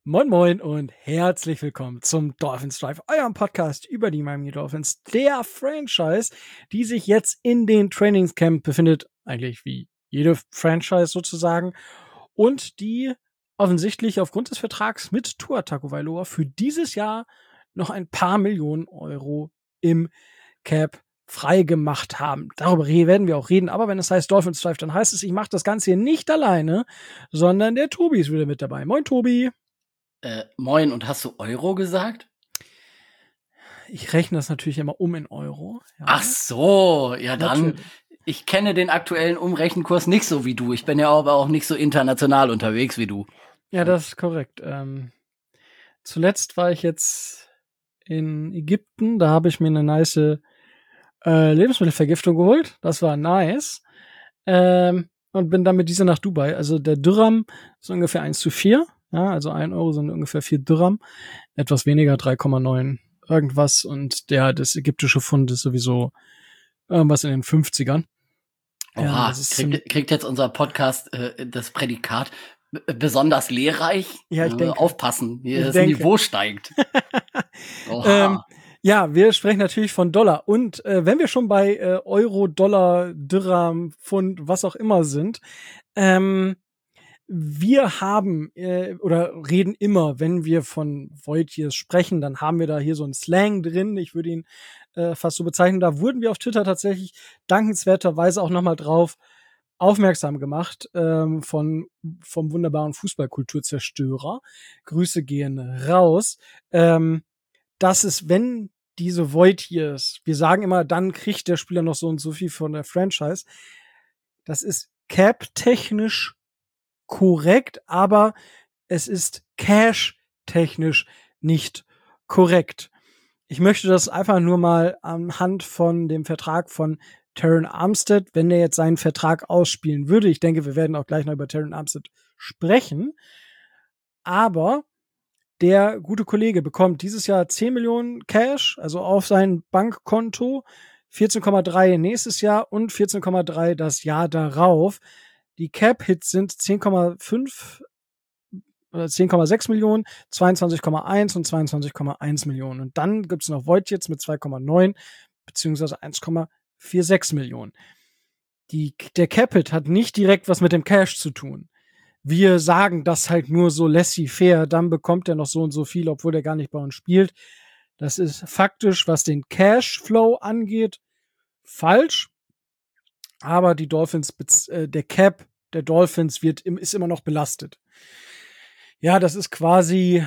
Moin Moin und herzlich willkommen zum Dolphins Drive, eurem Podcast über die Miami Dolphins, der Franchise, die sich jetzt in den Trainingscamp befindet, eigentlich wie jede Franchise sozusagen, und die offensichtlich aufgrund des Vertrags mit Tua Tagovailoa für dieses Jahr noch ein paar Millionen Euro im Cap freigemacht haben. Darüber werden wir auch reden, aber wenn es heißt Dolphins Drive, dann heißt es, ich mache das Ganze hier nicht alleine, sondern der Tobi ist wieder mit dabei. Moin Tobi. Moin, und hast du Euro gesagt? Ich rechne das natürlich immer um in Euro. Ja. Ach so, ja Natürlich. dann. Ich kenne den aktuellen Umrechenkurs nicht so wie du. Ich bin ja aber auch nicht so international unterwegs wie du. Ja, das ist korrekt. Zuletzt war ich jetzt in Ägypten. Da habe ich mir eine nice Lebensmittelvergiftung geholt. Das war nice. Und bin dann mit dieser nach Dubai. Also der Dirham ist ungefähr 1:4. Ja, also 1 Euro sind ungefähr 4 Dirham. Etwas weniger, 3,9 irgendwas. Und das ägyptische Pfund ist sowieso irgendwas in den 50ern. Oha, kriegt jetzt unser Podcast das Prädikat besonders lehrreich? Ja, ich denke. Aufpassen, hier das Niveau steigt. Oha. Ja, wir sprechen natürlich von Dollar. Und wenn wir schon bei Euro, Dollar, Dirham, Pfund, was auch immer sind, wir haben oder reden immer, wenn wir von Voidyears sprechen, dann haben wir da hier so einen Slang drin. Ich würde ihn fast so bezeichnen. Da wurden wir auf Twitter tatsächlich dankenswerterweise auch nochmal drauf aufmerksam gemacht vom wunderbaren Fußballkulturzerstörer. Grüße gehen raus. Dass es, wenn diese Voidyears, wir sagen immer, dann kriegt der Spieler noch so und so viel von der Franchise. Das ist cap-technisch korrekt, aber es ist cash-technisch nicht korrekt. Ich möchte das einfach nur mal anhand von dem Vertrag von Terron Armstead, wenn der jetzt seinen Vertrag ausspielen würde, ich denke, wir werden auch gleich noch über Terron Armstead sprechen, aber der gute Kollege bekommt dieses Jahr 10 Millionen Cash, also auf sein Bankkonto, 14,3 nächstes Jahr und 14,3 das Jahr darauf. Die Cap-Hits sind 10,5 oder 10,6 Millionen, 22,1 und 22,1 Millionen. Und dann gibt's noch Voidyears mit 2,9 beziehungsweise 1,46 Millionen. Der Cap-Hit hat nicht direkt was mit dem Cash zu tun. Wir sagen das halt nur so laissez-faire, dann bekommt er noch so und so viel, obwohl er gar nicht bei uns spielt. Das ist faktisch, was den Cashflow angeht, falsch. Aber die Dolphins, der Cap der Dolphins ist immer noch belastet. Ja, das ist quasi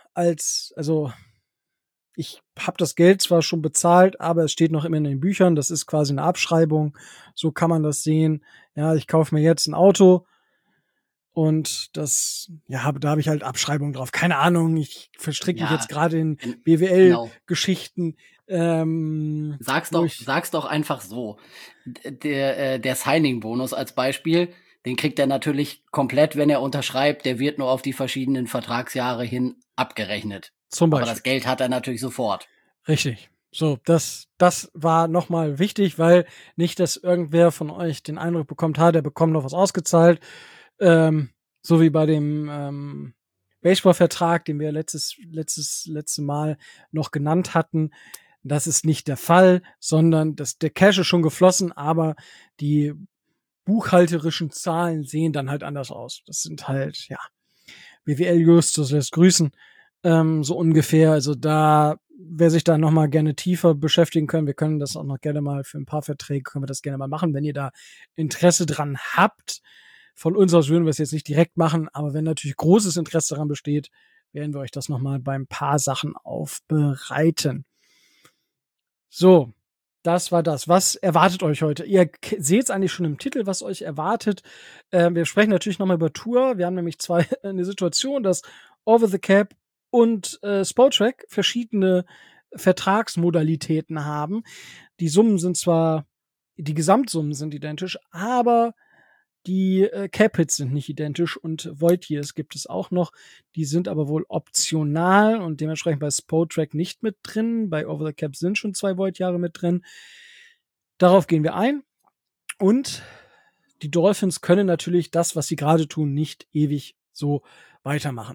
ich habe das Geld zwar schon bezahlt, aber es steht noch immer in den Büchern. Das ist quasi eine Abschreibung. So kann man das sehen. Ja, ich kaufe mir jetzt ein Auto und da habe ich halt Abschreibung drauf. Keine Ahnung, ich verstricke mich jetzt gerade in BWL-Geschichten. Sag's doch einfach so. Der Signing-Bonus als Beispiel, den kriegt er natürlich komplett, wenn er unterschreibt. Der wird nur auf die verschiedenen Vertragsjahre hin abgerechnet. Zum Beispiel. Aber das Geld hat er natürlich sofort. Richtig. So, das war nochmal wichtig, weil nicht, dass irgendwer von euch den Eindruck bekommt, der bekommt noch was ausgezahlt. So wie bei dem Baseball-Vertrag, den wir letzte Mal noch genannt hatten. Das ist nicht der Fall, sondern der Cash ist schon geflossen, aber die buchhalterischen Zahlen sehen dann halt anders aus. Das sind halt, ja, BWL-Justus lässt grüßen, so ungefähr. Also wer sich da noch mal gerne tiefer beschäftigen können, wir können das auch noch gerne mal für ein paar Verträge, können wir das gerne mal machen, wenn ihr da Interesse dran habt. Von uns aus würden wir es jetzt nicht direkt machen, aber wenn natürlich großes Interesse daran besteht, werden wir euch das noch mal bei ein paar Sachen aufbereiten. So, das war das. Was erwartet euch heute? Ihr seht es eigentlich schon im Titel, was euch erwartet. Wir sprechen natürlich noch mal über Tour. Wir haben nämlich eine Situation, dass Over the Cap und Spotrac verschiedene Vertragsmodalitäten haben. Die Gesamtsummen sind identisch, aber die Cap-Hits sind nicht identisch und Voidyears gibt es auch noch. Die sind aber wohl optional und dementsprechend bei Spotrac nicht mit drin. Bei Over the Cap sind schon 2 Void-Jahre mit drin. Darauf gehen wir ein. Und die Dolphins können natürlich das, was sie gerade tun, nicht ewig so weitermachen.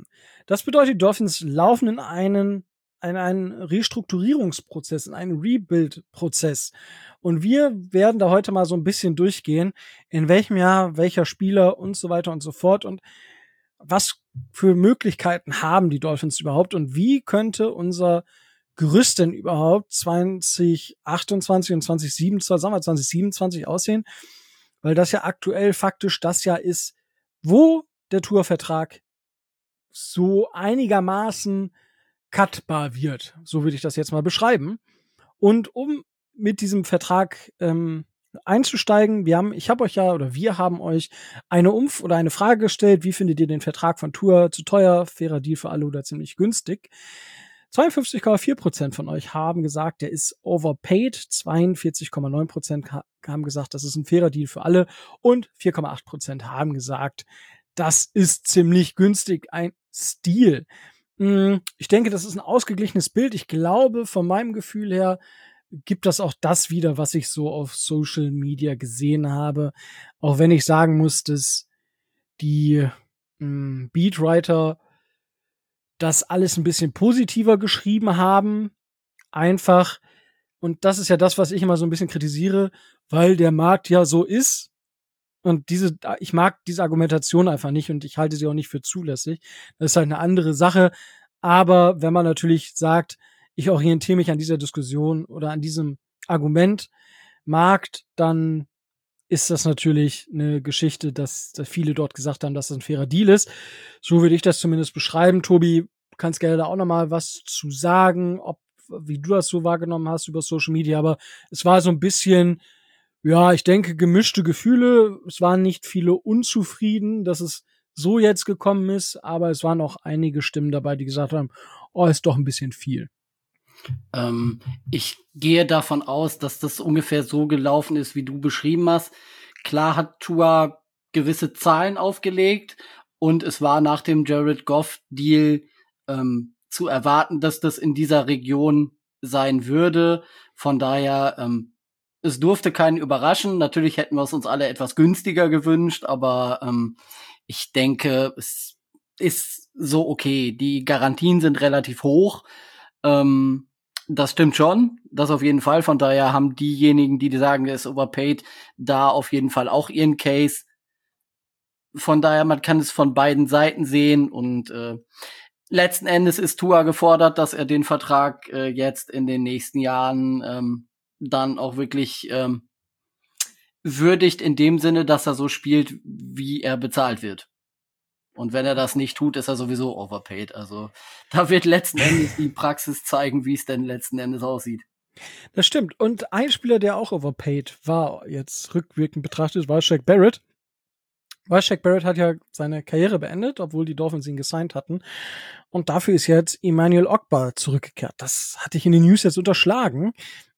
Das bedeutet, die Dolphins laufen in einen Restrukturierungsprozess, in einen Rebuild-Prozess. Und wir werden da heute mal so ein bisschen durchgehen, in welchem Jahr welcher Spieler und so weiter und so fort und was für Möglichkeiten haben die Dolphins überhaupt und wie könnte unser Gerüst denn überhaupt 2028 und 2027, sagen wir 2027 aussehen? Weil das ja aktuell faktisch das Jahr ist, wo der Tour-Vertrag so einigermaßen cutbar wird. So würde ich das jetzt mal beschreiben. Und um mit diesem Vertrag einzusteigen, wir haben euch eine Frage gestellt, wie findet ihr den Vertrag von Tour? Zu teuer, fairer Deal für alle oder ziemlich günstig? 52,4% von euch haben gesagt, der ist overpaid. 42,9% haben gesagt, das ist ein fairer Deal für alle. Und 4,8% haben gesagt, das ist ziemlich günstig, ein Steal. Ich denke, das ist ein ausgeglichenes Bild. Ich glaube, von meinem Gefühl her gibt das auch das wieder, was ich so auf Social Media gesehen habe. Auch wenn ich sagen muss, dass die Beatwriter das alles ein bisschen positiver geschrieben haben. Einfach, und das ist ja das, was ich immer so ein bisschen kritisiere, weil der Markt ja so ist. Und ich mag diese Argumentation einfach nicht und ich halte sie auch nicht für zulässig. Das ist halt eine andere Sache. Aber wenn man natürlich sagt, ich orientiere mich an dieser Diskussion oder an diesem Argument Markt, dann ist das natürlich eine Geschichte, dass viele dort gesagt haben, dass das ein fairer Deal ist. So würde ich das zumindest beschreiben. Tobi, du kannst gerne da auch noch mal was zu sagen, wie du das so wahrgenommen hast über Social Media. Aber es war so ein bisschen, ja, ich denke, gemischte Gefühle. Es waren nicht viele unzufrieden, dass es so jetzt gekommen ist, aber es waren auch einige Stimmen dabei, die gesagt haben, oh, ist doch ein bisschen viel. Ich gehe davon aus, dass das ungefähr so gelaufen ist, wie du beschrieben hast. Klar hat Tua gewisse Zahlen aufgelegt und es war nach dem Jared Goff-Deal zu erwarten, dass das in dieser Region sein würde. Von daher, es durfte keinen überraschen. Natürlich hätten wir es uns alle etwas günstiger gewünscht, aber ich denke, es ist so okay. Die Garantien sind relativ hoch. Das stimmt schon, das auf jeden Fall. Von daher haben diejenigen, die sagen, er ist overpaid, da auf jeden Fall auch ihren Case. Von daher, man kann es von beiden Seiten sehen und letzten Endes ist Tua gefordert, dass er den Vertrag jetzt in den nächsten Jahren dann auch wirklich würdigt in dem Sinne, dass er so spielt, wie er bezahlt wird. Und wenn er das nicht tut, ist er sowieso overpaid. Also da wird letzten Endes die Praxis zeigen, wie es denn letzten Endes aussieht. Das stimmt. Und ein Spieler, der auch overpaid war, jetzt rückwirkend betrachtet, war Shaq Barrett. Weil Shaq Barrett hat ja seine Karriere beendet, obwohl die Dolphins ihn gesigned hatten. Und dafür ist jetzt Emmanuel Ogbah zurückgekehrt. Das hatte ich in den News jetzt unterschlagen.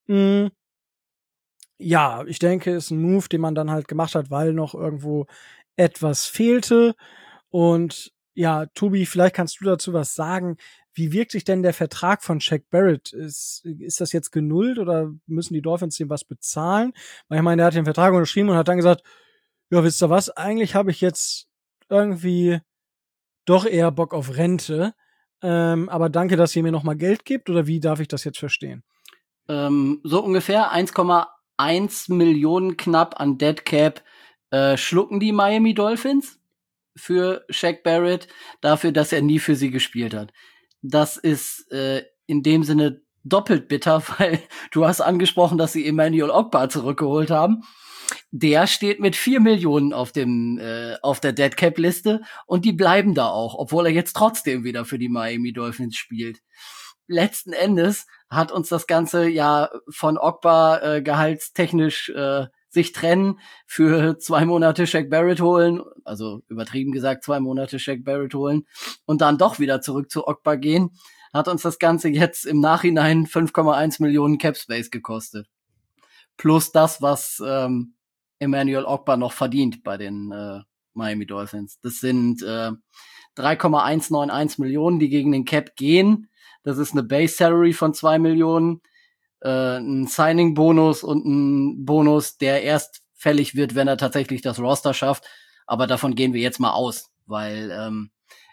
Ja, ich denke, ist ein Move, den man dann halt gemacht hat, weil noch irgendwo etwas fehlte. Und ja, Tobi, vielleicht kannst du dazu was sagen. Wie wirkt sich denn der Vertrag von Shaq Barrett? Ist das jetzt genullt oder müssen die Dolphins ihm was bezahlen? Weil ich meine, der hat den Vertrag unterschrieben und hat dann gesagt, ja, wisst ihr was? Eigentlich habe ich jetzt irgendwie doch eher Bock auf Rente. Aber danke, dass ihr mir noch mal Geld gibt. Oder wie darf ich das jetzt verstehen? So ungefähr 1,1 Millionen knapp an Dead Cap schlucken die Miami Dolphins für Shaq Barrett dafür, dass er nie für sie gespielt hat. Das ist in dem Sinne doppelt bitter, weil du hast angesprochen, dass sie Emmanuel Ogbah zurückgeholt haben. Der steht mit 4 Millionen auf der Dead Cap Liste und die bleiben da auch, obwohl er jetzt trotzdem wieder für die Miami Dolphins spielt. Letzten Endes hat uns das Ganze ja von Ogbah gehaltstechnisch sich trennen, für 2 Monate Shaq Barrett holen, also übertrieben gesagt 2 Monate Shaq Barrett holen und dann doch wieder zurück zu Ogbah gehen, hat uns das Ganze jetzt im Nachhinein 5,1 Millionen Cap Space gekostet. Plus das, was Emmanuel Ogbah noch verdient bei den Miami Dolphins. Das sind 3,191 Millionen, die gegen den Cap gehen. Das ist eine Base Salary von 2 Millionen. Ein Signing-Bonus und ein Bonus, der erst fällig wird, wenn er tatsächlich das Roster schafft. Aber davon gehen wir jetzt mal aus, weil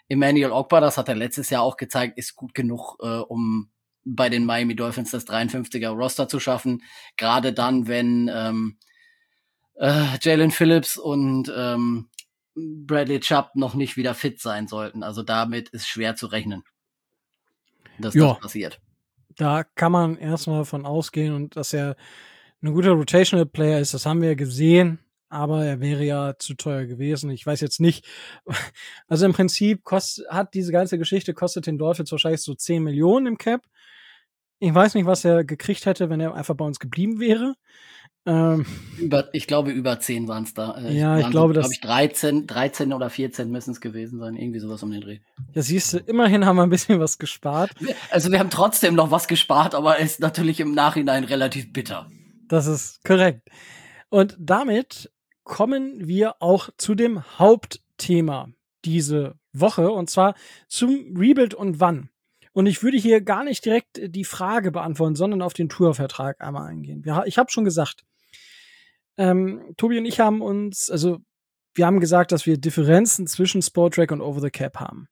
Emmanuel Ogbah, das hat er letztes Jahr auch gezeigt, ist gut genug, um bei den Miami Dolphins das 53er Roster zu schaffen. Gerade dann, wenn Jalen Phillips und Bradley Chubb noch nicht wieder fit sein sollten. Also damit ist schwer zu rechnen, dass das passiert. Da kann man erstmal von ausgehen, und dass er ein guter Rotational Player ist, das haben wir gesehen, aber er wäre ja zu teuer gewesen. Ich weiß jetzt nicht, also im Prinzip hat diese ganze Geschichte kostet den Dolphins wahrscheinlich so 10 Millionen im Cap. Ich weiß nicht, was er gekriegt hätte, wenn er einfach bei uns geblieben wäre. Ich glaube, über 10 waren es da. Ich glaube, glaube ich, 13 oder 14 müssen es gewesen sein. Irgendwie sowas um den Dreh. Ja, siehst du, immerhin haben wir ein bisschen was gespart. Also wir haben trotzdem noch was gespart, aber ist natürlich im Nachhinein relativ bitter. Das ist korrekt. Und damit kommen wir auch zu dem Hauptthema diese Woche, und zwar zum Rebuild und wann. Und ich würde hier gar nicht direkt die Frage beantworten, sondern auf den Tour-Vertrag einmal eingehen. Ich habe schon gesagt, Tobi und ich haben wir haben gesagt, dass wir Differenzen zwischen Spotrac und Over the Cap haben.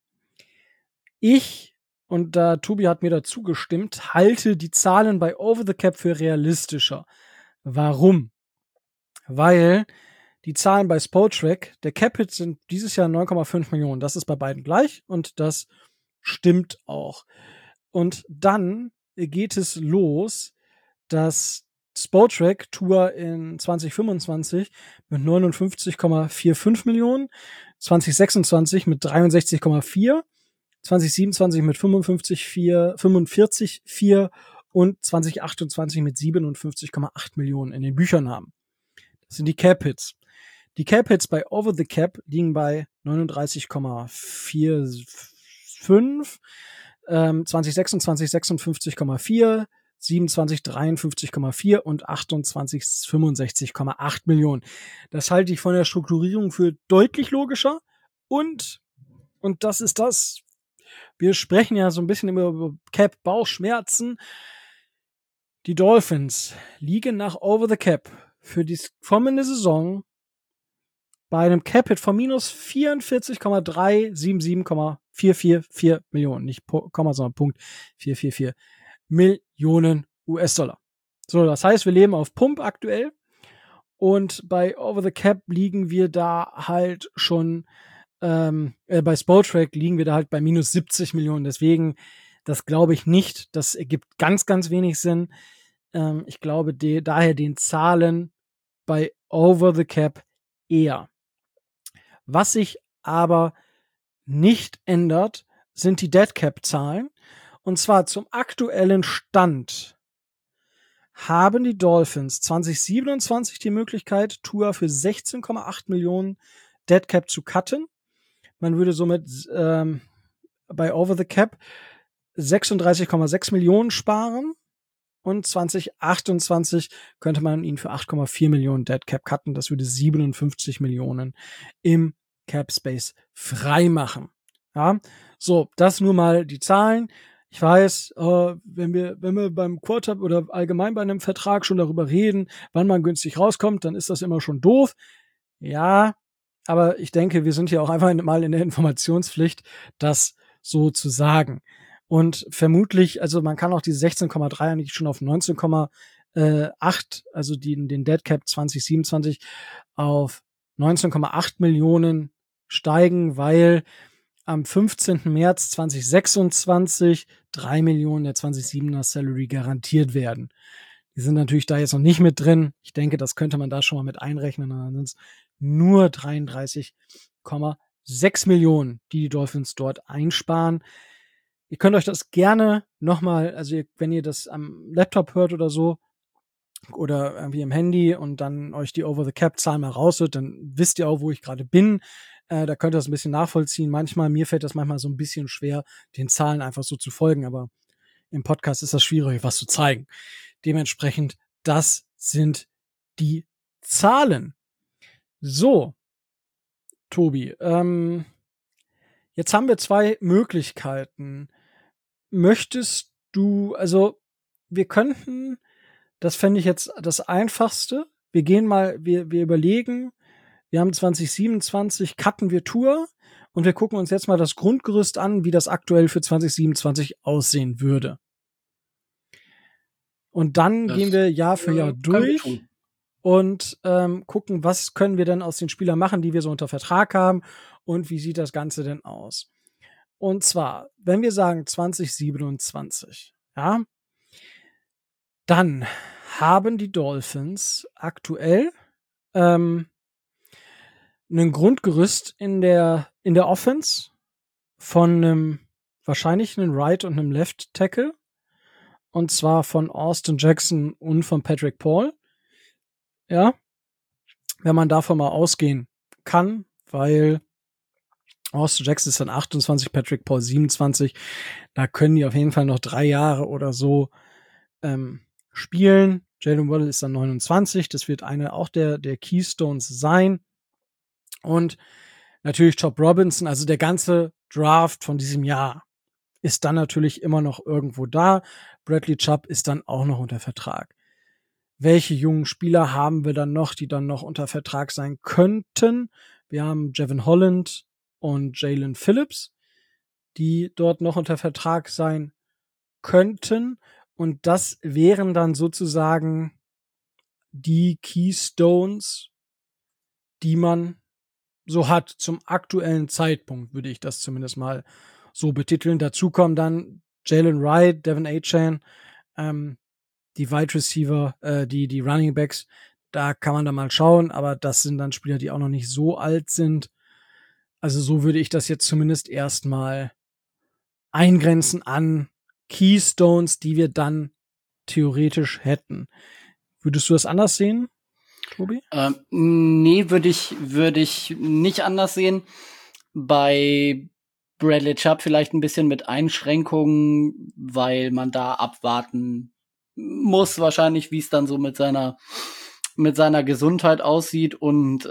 Und Tobi hat mir dazu gestimmt, halte die Zahlen bei Over the Cap für realistischer. Warum? Weil die Zahlen bei Spotrac, der Cap-Hit sind dieses Jahr 9,5 Millionen. Das ist bei beiden gleich und das stimmt auch. Und dann geht es los, dass Spotrac Tour in 2025 mit 59,45 Millionen, 2026 mit 63,4, 2027 mit 45,4 und 2028 mit 57,8 Millionen in den Büchern haben. Das sind die Cap-Hits. Die Cap-Hits bei Over the Cap liegen bei 39,45, 2026 56,4, 27 53,4 und 28 65,8 Millionen. Das halte ich von der Strukturierung für deutlich logischer. Und das ist das. Wir sprechen ja so ein bisschen über Cap-Bauchschmerzen. Die Dolphins liegen nach Over the Cap für die kommende Saison bei einem Cap-Hit von minus 44,377,444 Millionen. Nicht Komma, sondern Punkt 444 Millionen US-Dollar. So, das heißt, wir leben auf Pump aktuell. Und bei Over the Cap liegen wir da halt schon, bei Spotrac liegen wir da halt bei minus 70 Millionen. Deswegen, das glaube ich nicht. Das ergibt ganz, ganz wenig Sinn. Ich glaube daher den Zahlen bei Over the Cap eher. Was sich aber nicht ändert, sind die Dead Cap Zahlen. Und zwar zum aktuellen Stand haben die Dolphins 2027 die Möglichkeit, Tour für 16,8 Millionen Dead Cap zu cutten. Man würde somit bei Over the Cap 36,6 Millionen sparen. Und 2028 könnte man ihn für 8,4 Millionen Dead Cap cutten. Das würde 57 Millionen im Cap Space frei machen. Ja, so, das nur mal die Zahlen. Ich weiß, wenn wir beim Quarter oder allgemein bei einem Vertrag schon darüber reden, wann man günstig rauskommt, dann ist das immer schon doof. Ja, aber ich denke, wir sind hier auch einfach mal in der Informationspflicht, das so zu sagen. Und vermutlich, also man kann auch diese 16,3 eigentlich schon auf 19,8, also den Dead Cap 2027 auf 19,8 Millionen steigen, weil am 15. März 2026 3 Millionen der 2027er Salary garantiert werden. Die sind natürlich da jetzt noch nicht mit drin. Ich denke, das könnte man da schon mal mit einrechnen. Und dann sind es nur 33,6 Millionen, die Dolphins dort einsparen. Ihr könnt euch das gerne nochmal, also wenn ihr das am Laptop hört oder so, oder irgendwie im Handy und dann euch die Over-the-Cap-Zahl mal rausholt, dann wisst ihr auch, wo ich gerade bin. Da könnt ihr das ein bisschen nachvollziehen. Mir fällt das manchmal so ein bisschen schwer, den Zahlen einfach so zu folgen, aber im Podcast ist das schwierig, was zu zeigen. Dementsprechend, das sind die Zahlen. So, Tobi, jetzt haben wir zwei Möglichkeiten. Möchtest du, also wir könnten, das fände ich jetzt das Einfachste. Wir überlegen, wir haben 2027, cutten wir Tour Und wir gucken uns jetzt mal das Grundgerüst an, wie das aktuell für 2027 aussehen würde. Und dann gehen wir Jahr für Jahr durch und gucken, was können wir denn aus den Spielern machen, die wir so unter Vertrag haben und wie sieht das Ganze denn aus. Und zwar, wenn wir sagen 2027, ja, dann haben die Dolphins aktuell ein Grundgerüst in der Offense von wahrscheinlich einem Right und einem Left Tackle. Und zwar von Austin Jackson und von Patrick Paul. Ja, wenn man davon mal ausgehen kann, weil Austin Jackson ist dann 28, Patrick Paul 27. Da können die auf jeden Fall noch 3 Jahre oder so spielen. Jalen Waddle ist dann 29. Das wird eine auch der Keystones sein. Und natürlich Chop Robinson, also der ganze Draft von diesem Jahr ist dann natürlich immer noch irgendwo da. Bradley Chubb ist dann auch noch unter Vertrag. Welche jungen Spieler haben wir dann noch, die dann noch unter Vertrag sein könnten? Wir haben Jevon Holland und Jalen Phillips, die dort noch unter Vertrag sein könnten. Und das wären dann sozusagen die Keystones, die man so hat zum aktuellen Zeitpunkt, würde ich das zumindest mal so betiteln. Dazu kommen dann Jalen Wright, Devin Achane, die Wide Receiver, die Running Backs. Da kann man dann mal schauen, aber das sind dann Spieler, die auch noch nicht so alt sind. Also so würde ich das jetzt zumindest erstmal eingrenzen an Keystones, die wir dann theoretisch hätten. Würdest du das anders sehen, Tobi? Nee, würde ich nicht anders sehen. Bei Bradley Chubb vielleicht ein bisschen mit Einschränkungen, weil man da abwarten muss wahrscheinlich, wie es dann so mit seiner Gesundheit aussieht und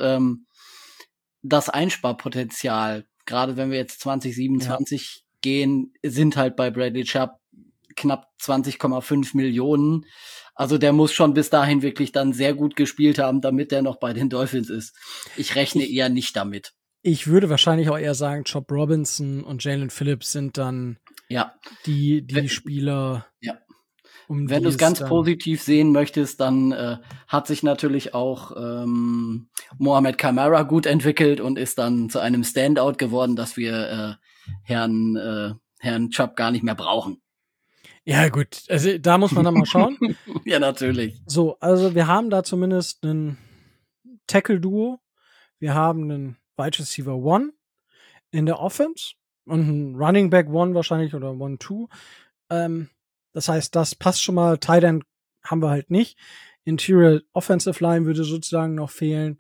das Einsparpotenzial, gerade wenn wir jetzt 2027 gehen, sind halt bei Bradley Chubb knapp 20,5 Millionen. Also der muss schon bis dahin wirklich dann sehr gut gespielt haben, damit der noch bei den Dolphins ist. Ich rechne eher nicht damit. Ich würde wahrscheinlich auch eher sagen, Chop Robinson und Jalen Phillips sind dann die Spieler. Ja. Wenn du es ganz positiv sehen möchtest, dann hat sich natürlich auch Mohamed Kamara gut entwickelt und ist dann zu einem Standout geworden, dass wir Herrn Chubb gar nicht mehr brauchen. Ja, gut. Also da muss man dann mal schauen. Ja, natürlich. So, also wir haben da zumindest einen Tackle-Duo. Wir haben einen Wide Receiver One in der Offense und einen Running Back One wahrscheinlich oder One Two. Das heißt, das passt schon mal. Tight End haben wir halt nicht. Interior Offensive Line würde sozusagen noch fehlen.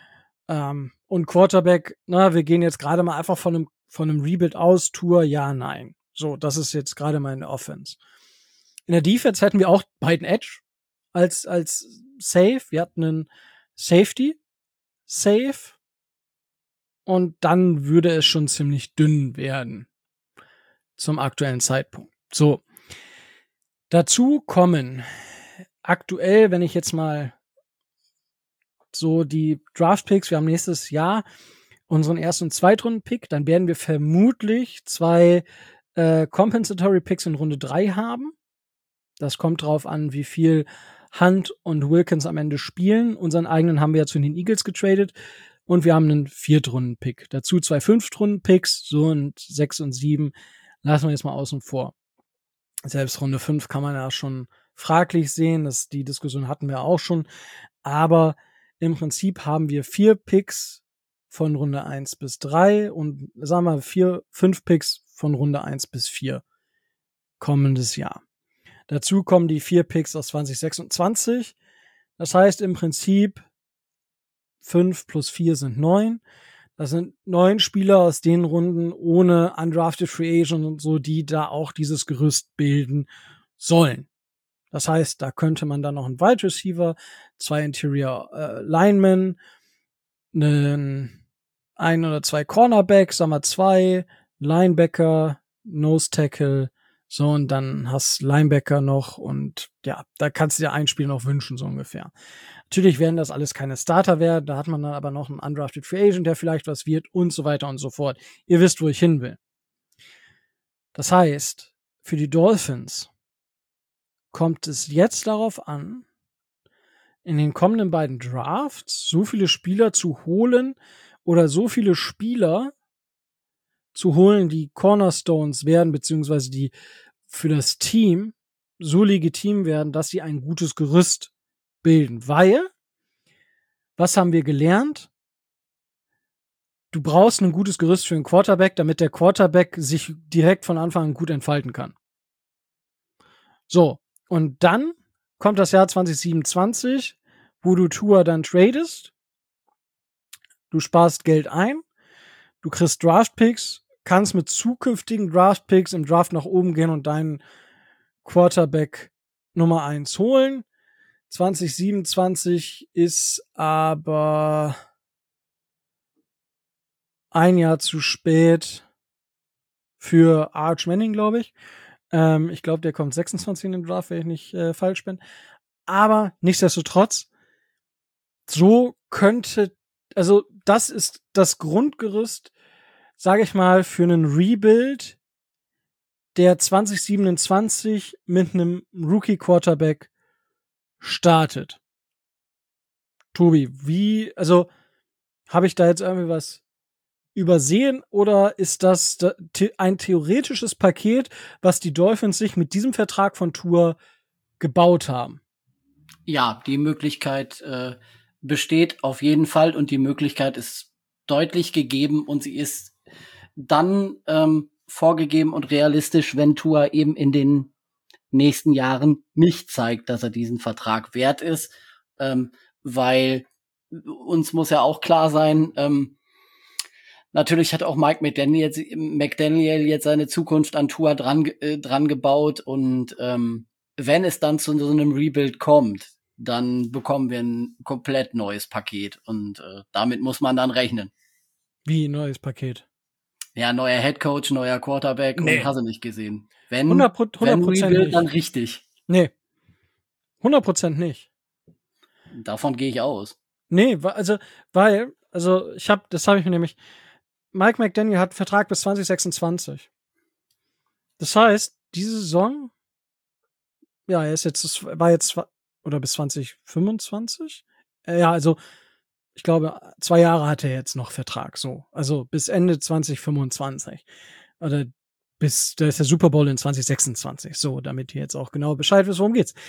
Und Quarterback, wir gehen jetzt gerade mal einfach von einem Rebuild aus. Tour, ja, nein. So, das ist jetzt gerade meine Offense. In der Defense hätten wir auch beiden Edge als Safe. Wir hatten einen Safety Safe. Und dann würde es schon ziemlich dünn werden zum aktuellen Zeitpunkt. So. Dazu kommen aktuell, wenn ich jetzt mal so die Draft-Picks, wir haben nächstes Jahr unseren ersten und Zweitrunden-Pick, dann werden wir vermutlich 2 Compensatory Picks in Runde 3 haben. Das kommt drauf an, wie viel Hunt und Wilkins am Ende spielen. Unseren eigenen haben wir ja zu den Eagles getradet. Und wir haben einen 4-Runden-Pick. Dazu 2 5-Runden-Picks, so und 6 und 7 lassen wir jetzt mal außen vor. Selbst Runde 5 kann man ja schon fraglich sehen. Die Diskussion hatten wir auch schon. Aber im Prinzip haben wir 4 Picks von Runde 1 bis 3 und sagen wir 5 Picks von Runde 1 bis 4 kommendes Jahr. Dazu kommen die 4 Picks aus 2026. Das heißt im Prinzip 5 plus 4 sind 9. Das sind 9 Spieler aus den Runden ohne undrafted Free Agent und so, die da auch dieses Gerüst bilden sollen. Das heißt, da könnte man dann noch einen Wide Receiver, 2 Interior Linemen, ein oder 2 Cornerbacks, sagen wir 2 Linebacker, Nose Tackle, So, und dann hast Linebacker noch und ja, da kannst du dir ein Spiel noch wünschen, so ungefähr. Natürlich werden das alles keine Starter werden, da hat man dann aber noch einen Undrafted Free Agent, der vielleicht was wird und so weiter und so fort. Ihr wisst, wo ich hin will. Das heißt, für die Dolphins kommt es jetzt darauf an, in den kommenden beiden Drafts so viele Spieler zu holen oder so viele Spieler zu holen, die Cornerstones werden, beziehungsweise die für das Team so legitim werden, dass sie ein gutes Gerüst bilden. Weil, was haben wir gelernt? Du brauchst ein gutes Gerüst für einen Quarterback, damit der Quarterback sich direkt von Anfang an gut entfalten kann. So, und dann kommt das Jahr 2027, wo du Tua dann tradest. Du sparst Geld ein, du kriegst Draft-Picks, kannst mit zukünftigen Draft-Picks im Draft nach oben gehen und deinen Quarterback Nummer 1 holen. 2027 ist aber ein Jahr zu spät für Arch Manning, glaube ich. Ich glaube, der kommt 26 in den Draft, wenn ich nicht falsch bin. Aber nichtsdestotrotz, so könnte, also das ist das Grundgerüst, sage ich mal, für einen Rebuild, der 2027 mit einem Rookie-Quarterback startet. Tobi, also habe ich da jetzt irgendwie was übersehen oder ist das ein theoretisches Paket, was die Dolphins sich mit diesem Vertrag von Tua gebaut haben? Ja, die Möglichkeit besteht auf jeden Fall und die Möglichkeit ist deutlich gegeben und sie ist dann vorgegeben und realistisch, wenn Tua eben in den nächsten Jahren nicht zeigt, dass er diesen Vertrag wert ist, weil uns muss ja auch klar sein, natürlich hat auch Mike McDaniel jetzt seine Zukunft an Tua dran gebaut und wenn es dann zu so einem Rebuild kommt, dann bekommen wir ein komplett neues Paket und damit muss man dann rechnen. Wie ein neues Paket? Ja, neuer Headcoach, neuer Quarterback und hast du nicht gesehen. Wenn 100% Rebuild, nicht. dann richtig. Nee. 100% nicht. Davon gehe ich aus. Nee, das habe ich mir nämlich, Mike McDaniel hat einen Vertrag bis 2026. Das heißt, diese Saison, ja, oder bis 2025? Ja, also, ich glaube, 2 Jahre hat er jetzt noch Vertrag, so. Also, bis Ende 2025. Oder da ist der Super Bowl in 2026. So, damit ihr jetzt auch genau Bescheid wisst, worum geht's.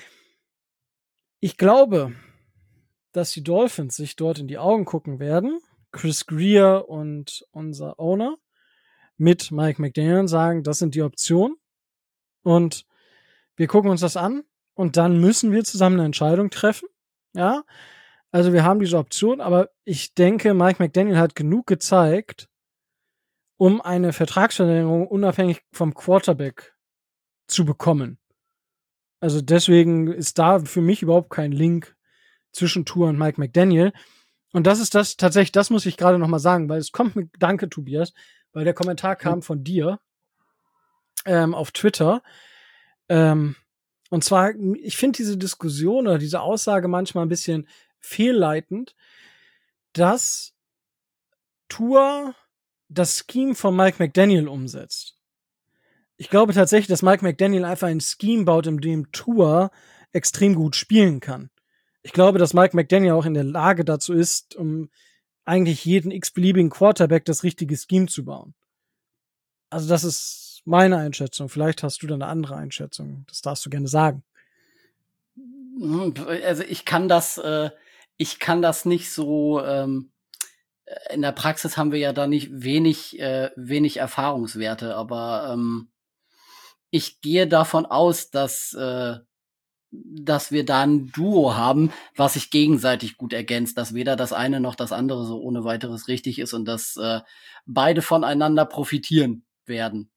Ich glaube, dass die Dolphins sich dort in die Augen gucken werden, Chris Grier und unser Owner, mit Mike McDaniel sagen, das sind die Optionen. Und wir gucken uns das an und dann müssen wir zusammen eine Entscheidung treffen. Ja, also wir haben diese Option, aber ich denke, Mike McDaniel hat genug gezeigt, um eine Vertragsverlängerung unabhängig vom Quarterback zu bekommen. Also deswegen ist da für mich überhaupt kein Link zwischen Tua und Mike McDaniel. Und das ist das muss ich gerade noch mal sagen, weil es kommt mit, danke Tobias, weil der Kommentar kam von dir auf Twitter. Und zwar, ich finde diese Diskussion oder diese Aussage manchmal ein bisschen fehlleitend, dass Tua das Scheme von Mike McDaniel umsetzt. Ich glaube tatsächlich, dass Mike McDaniel einfach ein Scheme baut, in dem Tua extrem gut spielen kann. Ich glaube, dass Mike McDaniel auch in der Lage dazu ist, um eigentlich jeden x-beliebigen Quarterback das richtige Scheme zu bauen. Also das ist meine Einschätzung. Vielleicht hast du da eine andere Einschätzung. Das darfst du gerne sagen. Also ich kann das nicht so, in der Praxis haben wir ja da nicht wenig Erfahrungswerte, aber ich gehe davon aus, dass wir da ein Duo haben, was sich gegenseitig gut ergänzt, dass weder das eine noch das andere so ohne weiteres richtig ist und dass beide voneinander profitieren werden.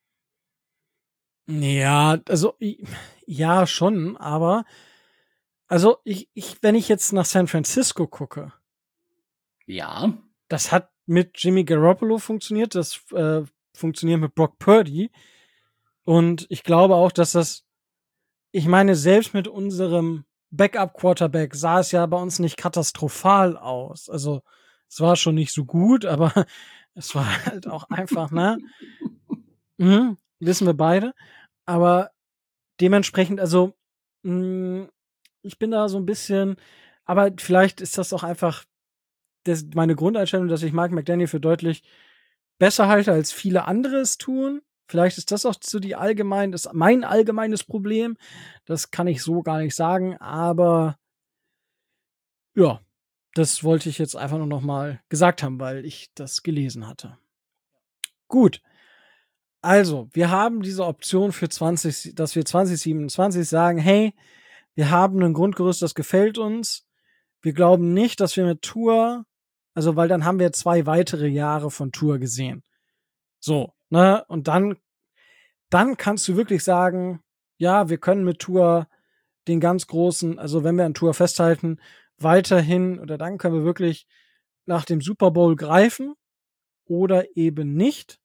Ja, also ja schon, aber also wenn ich jetzt nach San Francisco gucke, ja, das hat mit Jimmy Garoppolo funktioniert, das funktioniert mit Brock Purdy. Und ich glaube auch, dass ich meine, selbst mit unserem Backup-Quarterback sah es ja bei uns nicht katastrophal aus. Also, es war schon nicht so gut, aber es war halt auch einfach, ne? Wissen wir beide. Aber dementsprechend, also, ich bin da so ein bisschen, aber vielleicht ist das auch einfach meine Grundeinstellung, dass ich Mike McDaniel für deutlich besser halte, als viele andere es tun. Vielleicht ist das auch so das mein allgemeines Problem. Das kann ich so gar nicht sagen, aber ja, das wollte ich jetzt einfach nur noch mal gesagt haben, weil ich das gelesen hatte. Gut. Also, wir haben diese Option für dass wir 2027 sagen: „Hey, wir haben ein Grundgerüst, das gefällt uns. Wir glauben nicht, dass wir mit Tour“, also, weil dann haben wir 2 weitere Jahre von Tour gesehen. So, ne? Und dann kannst du wirklich sagen: „Ja, wir können mit Tour den ganz großen“, also, wenn wir an Tour festhalten, weiterhin, oder dann können wir wirklich nach dem Super Bowl greifen oder eben nicht.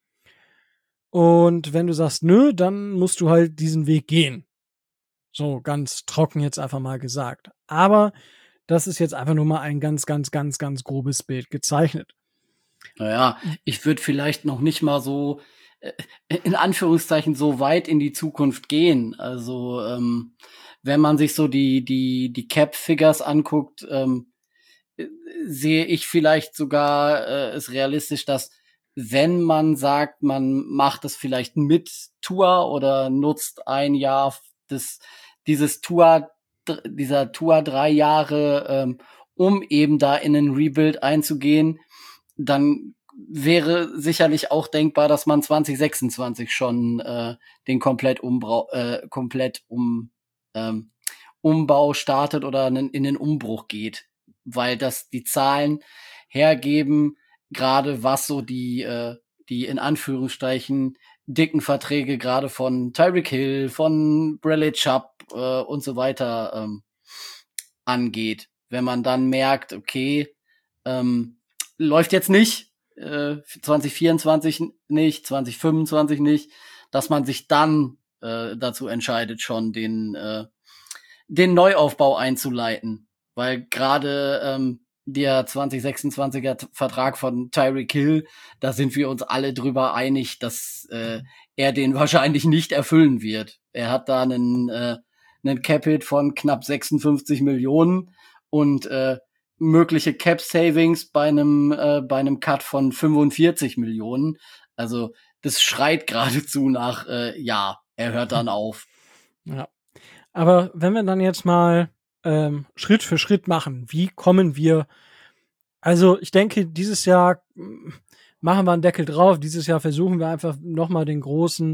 Und wenn du sagst: „Nö“, dann musst du halt diesen Weg gehen. So ganz trocken jetzt einfach mal gesagt. Aber das ist jetzt einfach nur mal ein ganz, ganz, ganz, ganz grobes Bild gezeichnet. Naja, ich würde vielleicht noch nicht mal so, in Anführungszeichen, so weit in die Zukunft gehen. Also, wenn man sich so die Cap-Figures anguckt, sehe ich vielleicht sogar es realistisch, dass wenn man sagt, man macht es vielleicht mit Tour oder nutzt ein Jahr dieses dieser Tour 3 Jahre, um eben da in einen Rebuild einzugehen, dann wäre sicherlich auch denkbar, dass man 2026 schon den Umbau startet oder in den Umbruch geht, weil das die Zahlen hergeben, gerade was so die in Anführungsstrichen dicken Verträge gerade von Tyreek Hill, von Bradley Chubb und so weiter angeht. Wenn man dann merkt, okay, läuft jetzt nicht, 2024 nicht, 2025 nicht, dass man sich dann dazu entscheidet, schon den Neuaufbau einzuleiten. Weil gerade der 2026er Vertrag von Tyreek Hill, da sind wir uns alle drüber einig, dass er den wahrscheinlich nicht erfüllen wird. Er hat da einen Cap-Hit von knapp 56 Millionen und mögliche Cap-Savings bei einem Cut von 45 Millionen. Also das schreit geradezu nach, ja, er hört dann auf. Ja. Aber wenn wir dann jetzt mal Schritt für Schritt machen, wie kommen wir, also ich denke, dieses Jahr machen wir einen Deckel drauf. Dieses Jahr versuchen wir einfach nochmal den großen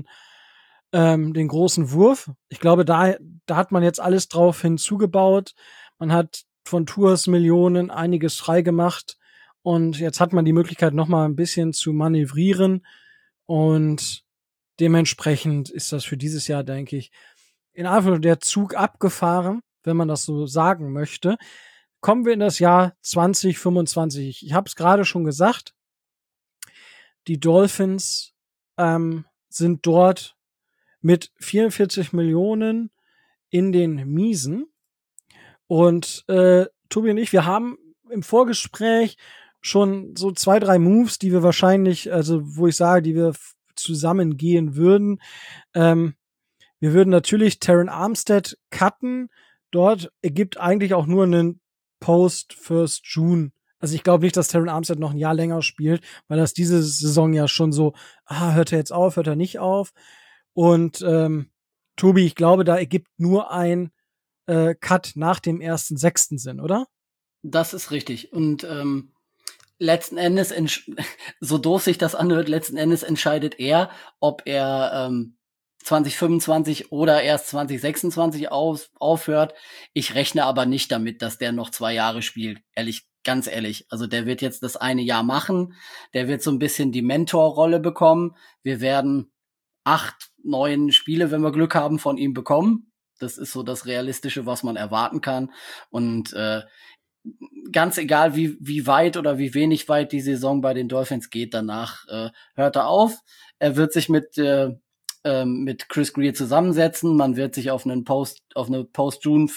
Wurf. Ich glaube, da hat man jetzt alles drauf hinzugebaut. Man hat von Tours Millionen einiges freigemacht und jetzt hat man die Möglichkeit, nochmal ein bisschen zu manövrieren, und dementsprechend ist das für dieses Jahr, denke ich, in Anführungszeichen der Zug abgefahren, wenn man das so sagen möchte. Kommen wir in das Jahr 2025. Ich habe es gerade schon gesagt, die Dolphins sind dort mit 44 Millionen in den Miesen. Und Tobi und ich, wir haben im Vorgespräch schon so 2, 3 Moves, die wir wahrscheinlich, also wo ich sage, die wir zusammen gehen würden. Wir würden natürlich Terran Armstead cutten. Dort ergibt eigentlich auch nur einen Post First June. Also ich glaube nicht, dass Terran Armstead noch ein Jahr länger spielt, weil das diese Saison ja schon so, hört er jetzt auf, hört er nicht auf. Und Tobi, ich glaube, da ergibt nur ein Cut nach dem 1.6. Sinn, oder? Das ist richtig. Und letzten Endes, so doof sich das anhört, letzten Endes entscheidet er, ob er 2025 oder erst 2026 aufhört. Ich rechne aber nicht damit, dass der noch 2 Jahre spielt. Ganz ehrlich. Also der wird jetzt das eine Jahr machen. Der wird so ein bisschen die Mentorrolle bekommen. Wir werden 8, 9 Spiele, wenn wir Glück haben, von ihm bekommen. Das ist so das Realistische, was man erwarten kann. Und ganz egal, wie weit oder wie wenig weit die Saison bei den Dolphins geht, danach hört er auf. Er wird sich mit mit Chris Greer zusammensetzen. Man wird sich auf eine Post-June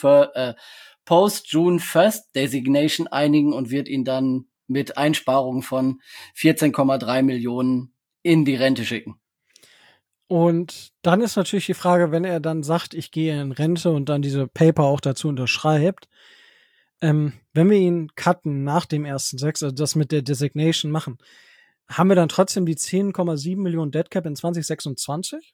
First Designation einigen und wird ihn dann mit Einsparungen von 14,3 Millionen in die Rente schicken. Und dann ist natürlich die Frage, wenn er dann sagt, ich gehe in Rente und dann diese Paper auch dazu unterschreibt, wenn wir ihn cutten nach dem 1.6., also das mit der Designation machen, haben wir dann trotzdem die 10,7 Millionen Deadcap in 2026?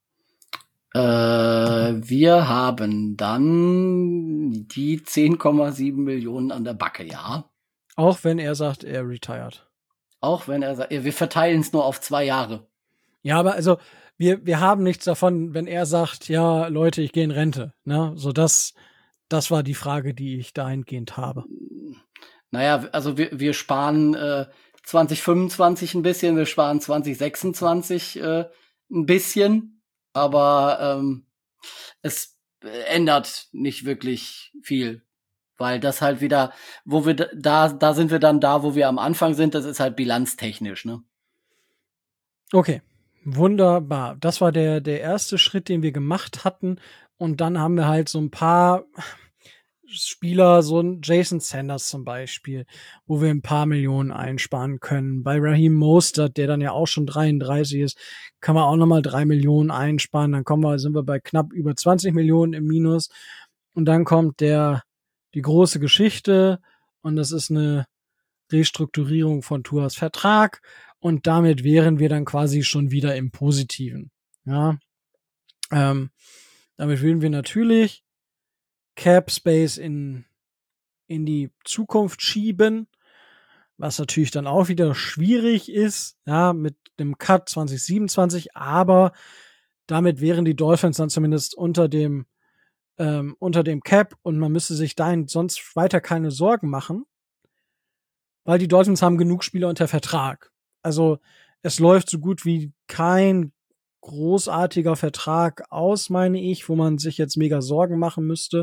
Wir haben dann die 10,7 Millionen an der Backe, ja. Auch wenn er sagt, er retired. Auch wenn er sagt, wir verteilen es nur auf 2 Jahre. Ja, aber also wir haben nichts davon, wenn er sagt, ja, Leute, ich gehe in Rente. Ne? So das war die Frage, die ich dahingehend habe. Naja, also wir sparen 2025 ein bisschen, wir sparen 2026 ein bisschen, aber es ändert nicht wirklich viel, weil das halt wieder, wo wir da sind wir dann da, wo wir am Anfang sind, das ist halt bilanztechnisch, ne? Okay, wunderbar. Das war der erste Schritt, den wir gemacht hatten, und dann haben wir halt so ein paar Spieler, so ein Jason Sanders zum Beispiel, wo wir ein paar Millionen einsparen können. Bei Raheem Mostert, der dann ja auch schon 33 ist, kann man auch nochmal 3 Millionen einsparen. Dann sind wir bei knapp über 20 Millionen im Minus. Und dann kommt die große Geschichte, und das ist eine Restrukturierung von Tuas Vertrag, und damit wären wir dann quasi schon wieder im Positiven. Ja, damit würden wir natürlich Cap Space in die Zukunft schieben, was natürlich dann auch wieder schwierig ist, ja, mit dem Cut 2027, aber damit wären die Dolphins dann zumindest unter dem Cap, und man müsste sich dahin sonst weiter keine Sorgen machen, weil die Dolphins haben genug Spieler unter Vertrag. Also es läuft so gut wie kein großartiger Vertrag aus, meine ich, wo man sich jetzt mega Sorgen machen müsste.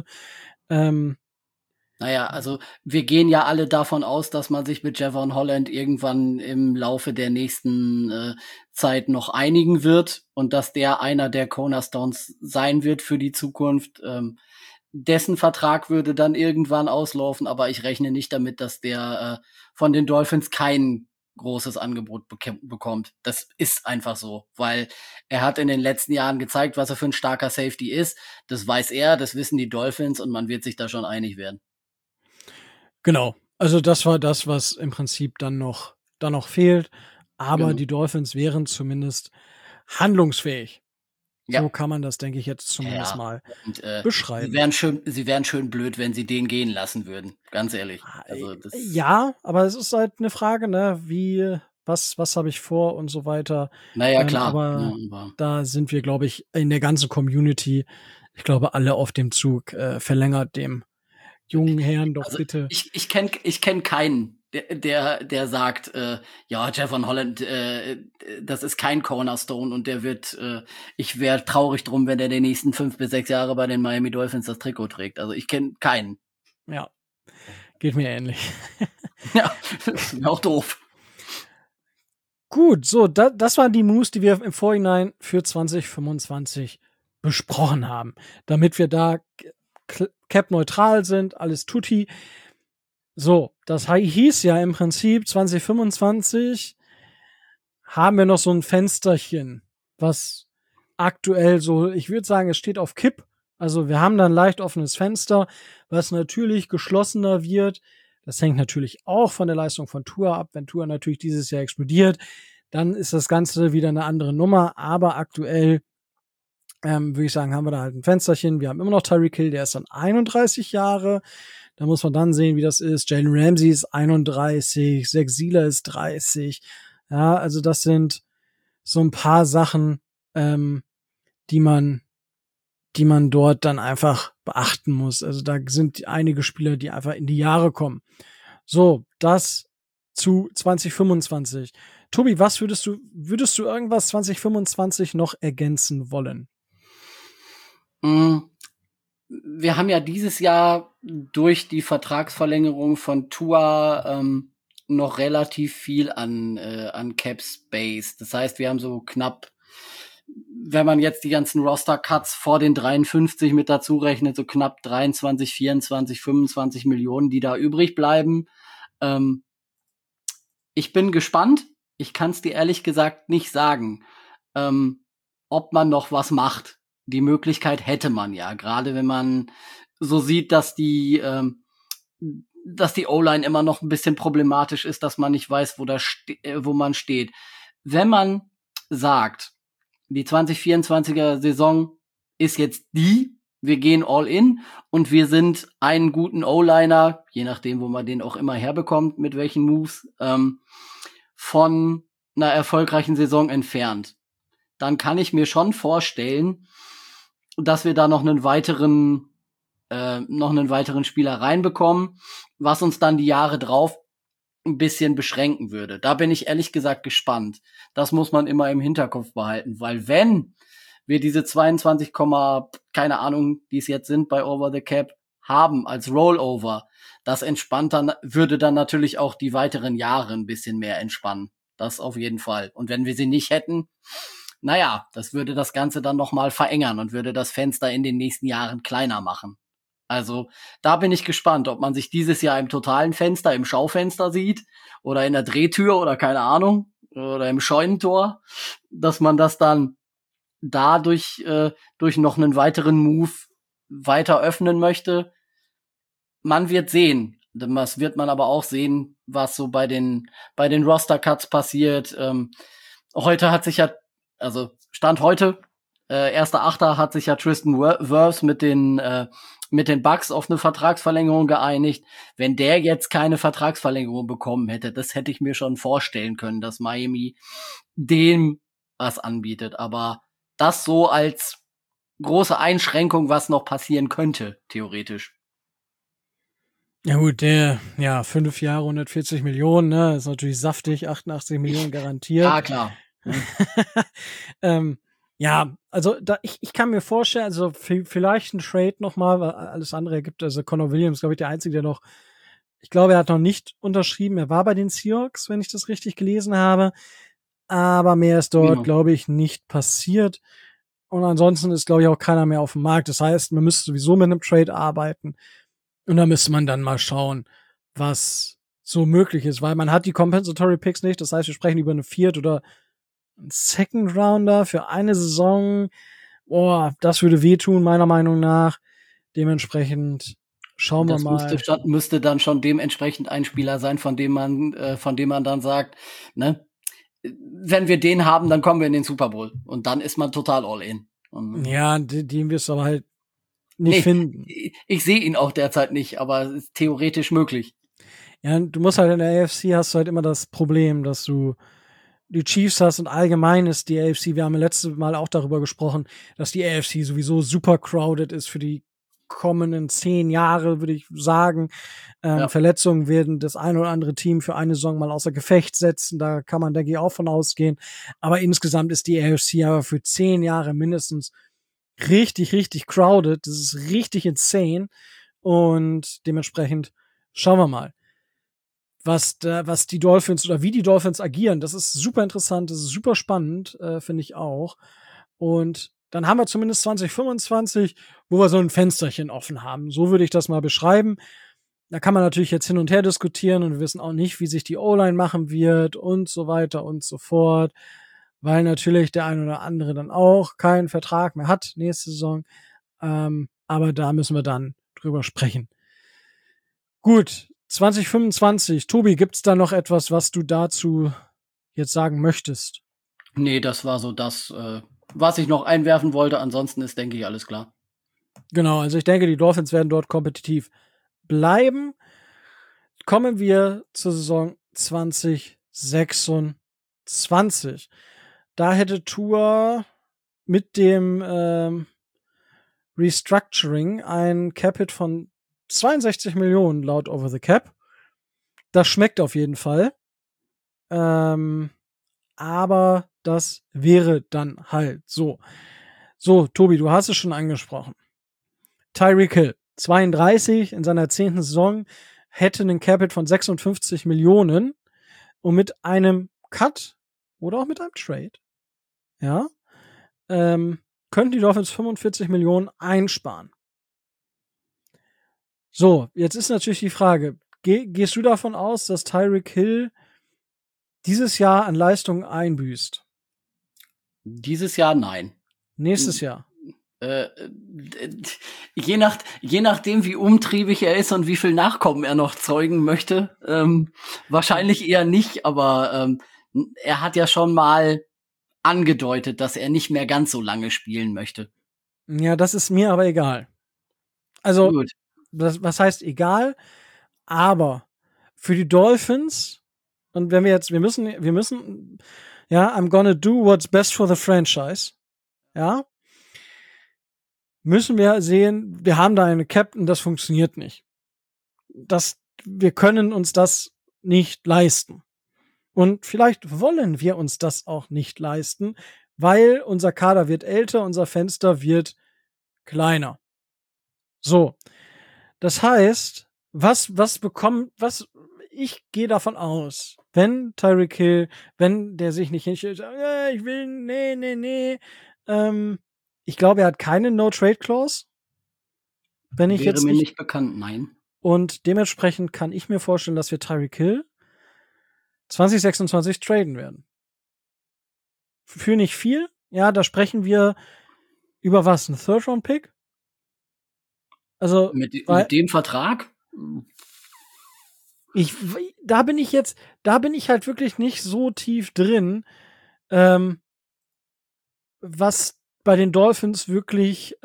Naja, also wir gehen ja alle davon aus, dass man sich mit Jevon Holland irgendwann im Laufe der nächsten Zeit noch einigen wird und dass der einer der Cornerstones sein wird für die Zukunft. Dessen Vertrag würde dann irgendwann auslaufen, aber ich rechne nicht damit, dass der von den Dolphins kein großes Angebot bekommt. Das ist einfach so, weil er hat in den letzten Jahren gezeigt, was er für ein starker Safety ist. Das weiß er, das wissen die Dolphins, und man wird sich da schon einig werden. Genau. Also das war das, was im Prinzip dann noch fehlt. Aber genau, die Dolphins wären zumindest handlungsfähig. Ja. So kann man das, denke ich, jetzt zumindest mal beschreiben. Sie wären schön blöd, wenn sie den gehen lassen würden. Ganz ehrlich. Also ja, aber es ist halt eine Frage, ne, was habe ich vor und so weiter. Naja, klar. Aber da sind wir, glaube ich, in der ganzen Community, ich glaube, alle auf dem Zug, verlängert dem jungen Herrn doch also bitte. Ich kenn keinen, der sagt, ja, Jevon Holland, das ist kein Cornerstone und der wird, ich wäre traurig drum, wenn der die nächsten 5 bis 6 Jahre bei den Miami Dolphins das Trikot trägt. Also ich kenne keinen. Ja, geht mir ähnlich. Ja, ist mir auch doof. Gut, so, das waren die Moves, die wir im Vorhinein für 2025 besprochen haben, damit wir da Cap-neutral sind, alles tutti. So, das hieß ja im Prinzip 2025 haben wir noch so ein Fensterchen, was aktuell so, ich würde sagen, es steht auf Kipp. Also wir haben dann leicht offenes Fenster, was natürlich geschlossener wird. Das hängt natürlich auch von der Leistung von Tua ab. Wenn Tua natürlich dieses Jahr explodiert, dann ist das Ganze wieder eine andere Nummer. Aber aktuell würde ich sagen, haben wir da halt ein Fensterchen. Wir haben immer noch Tyreek Hill, der ist dann 31 Jahre. Da muss man dann sehen, wie das ist. Jalen Ramsey ist 31, Zach Sieler ist 30. Ja, also das sind so ein paar Sachen, die man dort dann einfach beachten muss. Also da sind einige Spieler, die einfach in die Jahre kommen. So, das zu 2025. Tobi, was würdest du irgendwas 2025 noch ergänzen wollen? Wir haben ja dieses Jahr durch die Vertragsverlängerung von Tua noch relativ viel an Cap Space. Das heißt, wir haben so knapp wenn man jetzt die ganzen Roster-Cuts vor den 53 mit dazu rechnet, so knapp 23, 24, 25 Millionen, die da übrig bleiben. Ich bin gespannt. Ich kann es dir ehrlich gesagt nicht sagen, ob man noch was macht. Die Möglichkeit hätte man ja, gerade wenn man so sieht, dass die O-Line immer noch ein bisschen problematisch ist, dass man nicht weiß, wo man steht. Wenn man sagt, die 2024er Saison ist jetzt wir gehen all in und wir sind einen guten O-Liner, je nachdem, wo man den auch immer herbekommt, mit welchen Moves, von einer erfolgreichen Saison entfernt. Dann kann ich mir schon vorstellen, dass wir da noch einen weiteren Spieler reinbekommen, was uns dann die Jahre drauf ein bisschen beschränken würde. Da bin ich ehrlich gesagt gespannt. Das muss man immer im Hinterkopf behalten, weil wenn wir diese 22, keine Ahnung, die es jetzt sind bei Over the Cap, haben als Rollover, das würde dann natürlich auch die weiteren Jahre ein bisschen mehr entspannen. Das auf jeden Fall. Und wenn wir sie nicht hätten, naja, das würde das Ganze dann noch mal verengern und würde das Fenster in den nächsten Jahren kleiner machen. Also da bin ich gespannt, ob man sich dieses Jahr im totalen Fenster, im Schaufenster sieht oder in der Drehtür oder keine Ahnung oder im Scheunentor, dass man das dann dadurch durch noch einen weiteren Move weiter öffnen möchte. Man wird sehen. Das wird man aber auch sehen, was so bei den Roster-Cuts passiert. Heute hat sich ja, also Stand heute, 1.8. hat sich ja Tristan Wirfs mit den Bucks auf eine Vertragsverlängerung geeinigt. Wenn der jetzt keine Vertragsverlängerung bekommen hätte, das hätte ich mir schon vorstellen können, dass Miami dem was anbietet. Aber das so als große Einschränkung, was noch passieren könnte, theoretisch. Ja gut, 5 Jahre, 140 Millionen, ne, ist natürlich saftig, 88 Millionen garantiert. Ja, klar. Ja, also ich kann mir vorstellen, also vielleicht ein Trade nochmal, weil alles andere ergibt, also Connor Williams, glaube ich, der Einzige, der noch, ich glaube, er hat noch nicht unterschrieben, er war bei den Seahawks, wenn ich das richtig gelesen habe, aber mehr ist dort, glaube ich, nicht passiert und ansonsten ist, glaube ich, auch keiner mehr auf dem Markt, das heißt, man müsste sowieso mit einem Trade arbeiten und da müsste man dann mal schauen, was so möglich ist, weil man hat die Compensatory Picks nicht, das heißt, wir sprechen über eine Viert- oder ein Second Rounder für eine Saison, das würde wehtun, meiner Meinung nach. Dementsprechend schauen wir mal. Das müsste dann schon dementsprechend ein Spieler sein, von dem man dann sagt, ne, wenn wir den haben, dann kommen wir in den Super Bowl. Und dann ist man total all in. Ja, den wirst du aber halt nicht finden. Ich sehe ihn auch derzeit nicht, aber es ist theoretisch möglich. Ja, du musst halt in der AFC hast du halt immer das Problem, dass du die Chiefs hast und allgemein ist die AFC, wir haben ja letztes Mal auch darüber gesprochen, dass die AFC sowieso super crowded ist für die kommenden 10 Jahre, würde ich sagen. Verletzungen werden das ein oder andere Team für eine Saison mal außer Gefecht setzen, da kann man, denke ich, auch von ausgehen. Aber insgesamt ist die AFC aber für 10 Jahre mindestens richtig, richtig crowded. Das ist richtig insane und dementsprechend schauen wir mal, was die Dolphins oder wie die Dolphins agieren. Das ist super interessant, das ist super spannend, finde ich auch. Und dann haben wir zumindest 2025, wo wir so ein Fensterchen offen haben. So würde ich das mal beschreiben. Da kann man natürlich jetzt hin und her diskutieren und wir wissen auch nicht, wie sich die O-Line machen wird und so weiter und so fort, weil natürlich der ein oder andere dann auch keinen Vertrag mehr hat nächste Saison. Aber da müssen wir dann drüber sprechen. Gut, 2025. Tobi, gibt's da noch etwas, was du dazu jetzt sagen möchtest? Nee, das war so das, was ich noch einwerfen wollte. Ansonsten ist, denke ich, alles klar. Genau, also ich denke, die Dolphins werden dort kompetitiv bleiben. Kommen wir zur Saison 2026. Da hätte Tua mit dem Restructuring ein Cap-Hit von 62 Millionen laut Over the Cap. Das schmeckt auf jeden Fall. Aber das wäre dann halt so. So, Tobi, du hast es schon angesprochen. Tyreek Hill, 32 in seiner 10. Saison, hätte einen Cap-Hit von 56 Millionen und mit einem Cut oder auch mit einem Trade, ja, könnten die Dolphins 45 Millionen einsparen. So, jetzt ist natürlich die Frage, gehst du davon aus, dass Tyreek Hill dieses Jahr an Leistungen einbüßt? Dieses Jahr nein. Nächstes Jahr? Je nachdem, wie umtriebig er ist und wie viel Nachkommen er noch zeugen möchte, wahrscheinlich eher nicht, aber er hat ja schon mal angedeutet, dass er nicht mehr ganz so lange spielen möchte. Ja, das ist mir aber egal. Also, gut. Was heißt egal? Aber für die Dolphins, und wenn wir müssen, ja, I'm gonna do what's best for the franchise, ja, müssen wir sehen, wir haben da eine Captain, das funktioniert nicht. Wir können uns das nicht leisten. Und vielleicht wollen wir uns das auch nicht leisten, weil unser Kader wird älter, unser Fenster wird kleiner. So. Das heißt, ich gehe davon aus, wenn Tyreek Hill, wenn der sich nicht hinstellt, ich will, nee, ich glaube, er hat keine No-Trade-Clause. Wäre mir nicht bekannt, nein. Und dementsprechend kann ich mir vorstellen, dass wir Tyreek Hill 2026 traden werden. Für nicht viel. Ja, da sprechen wir über was? Ein Third-Round-Pick? Also mit dem Vertrag? Da bin ich halt wirklich nicht so tief drin, was bei den Dolphins wirklich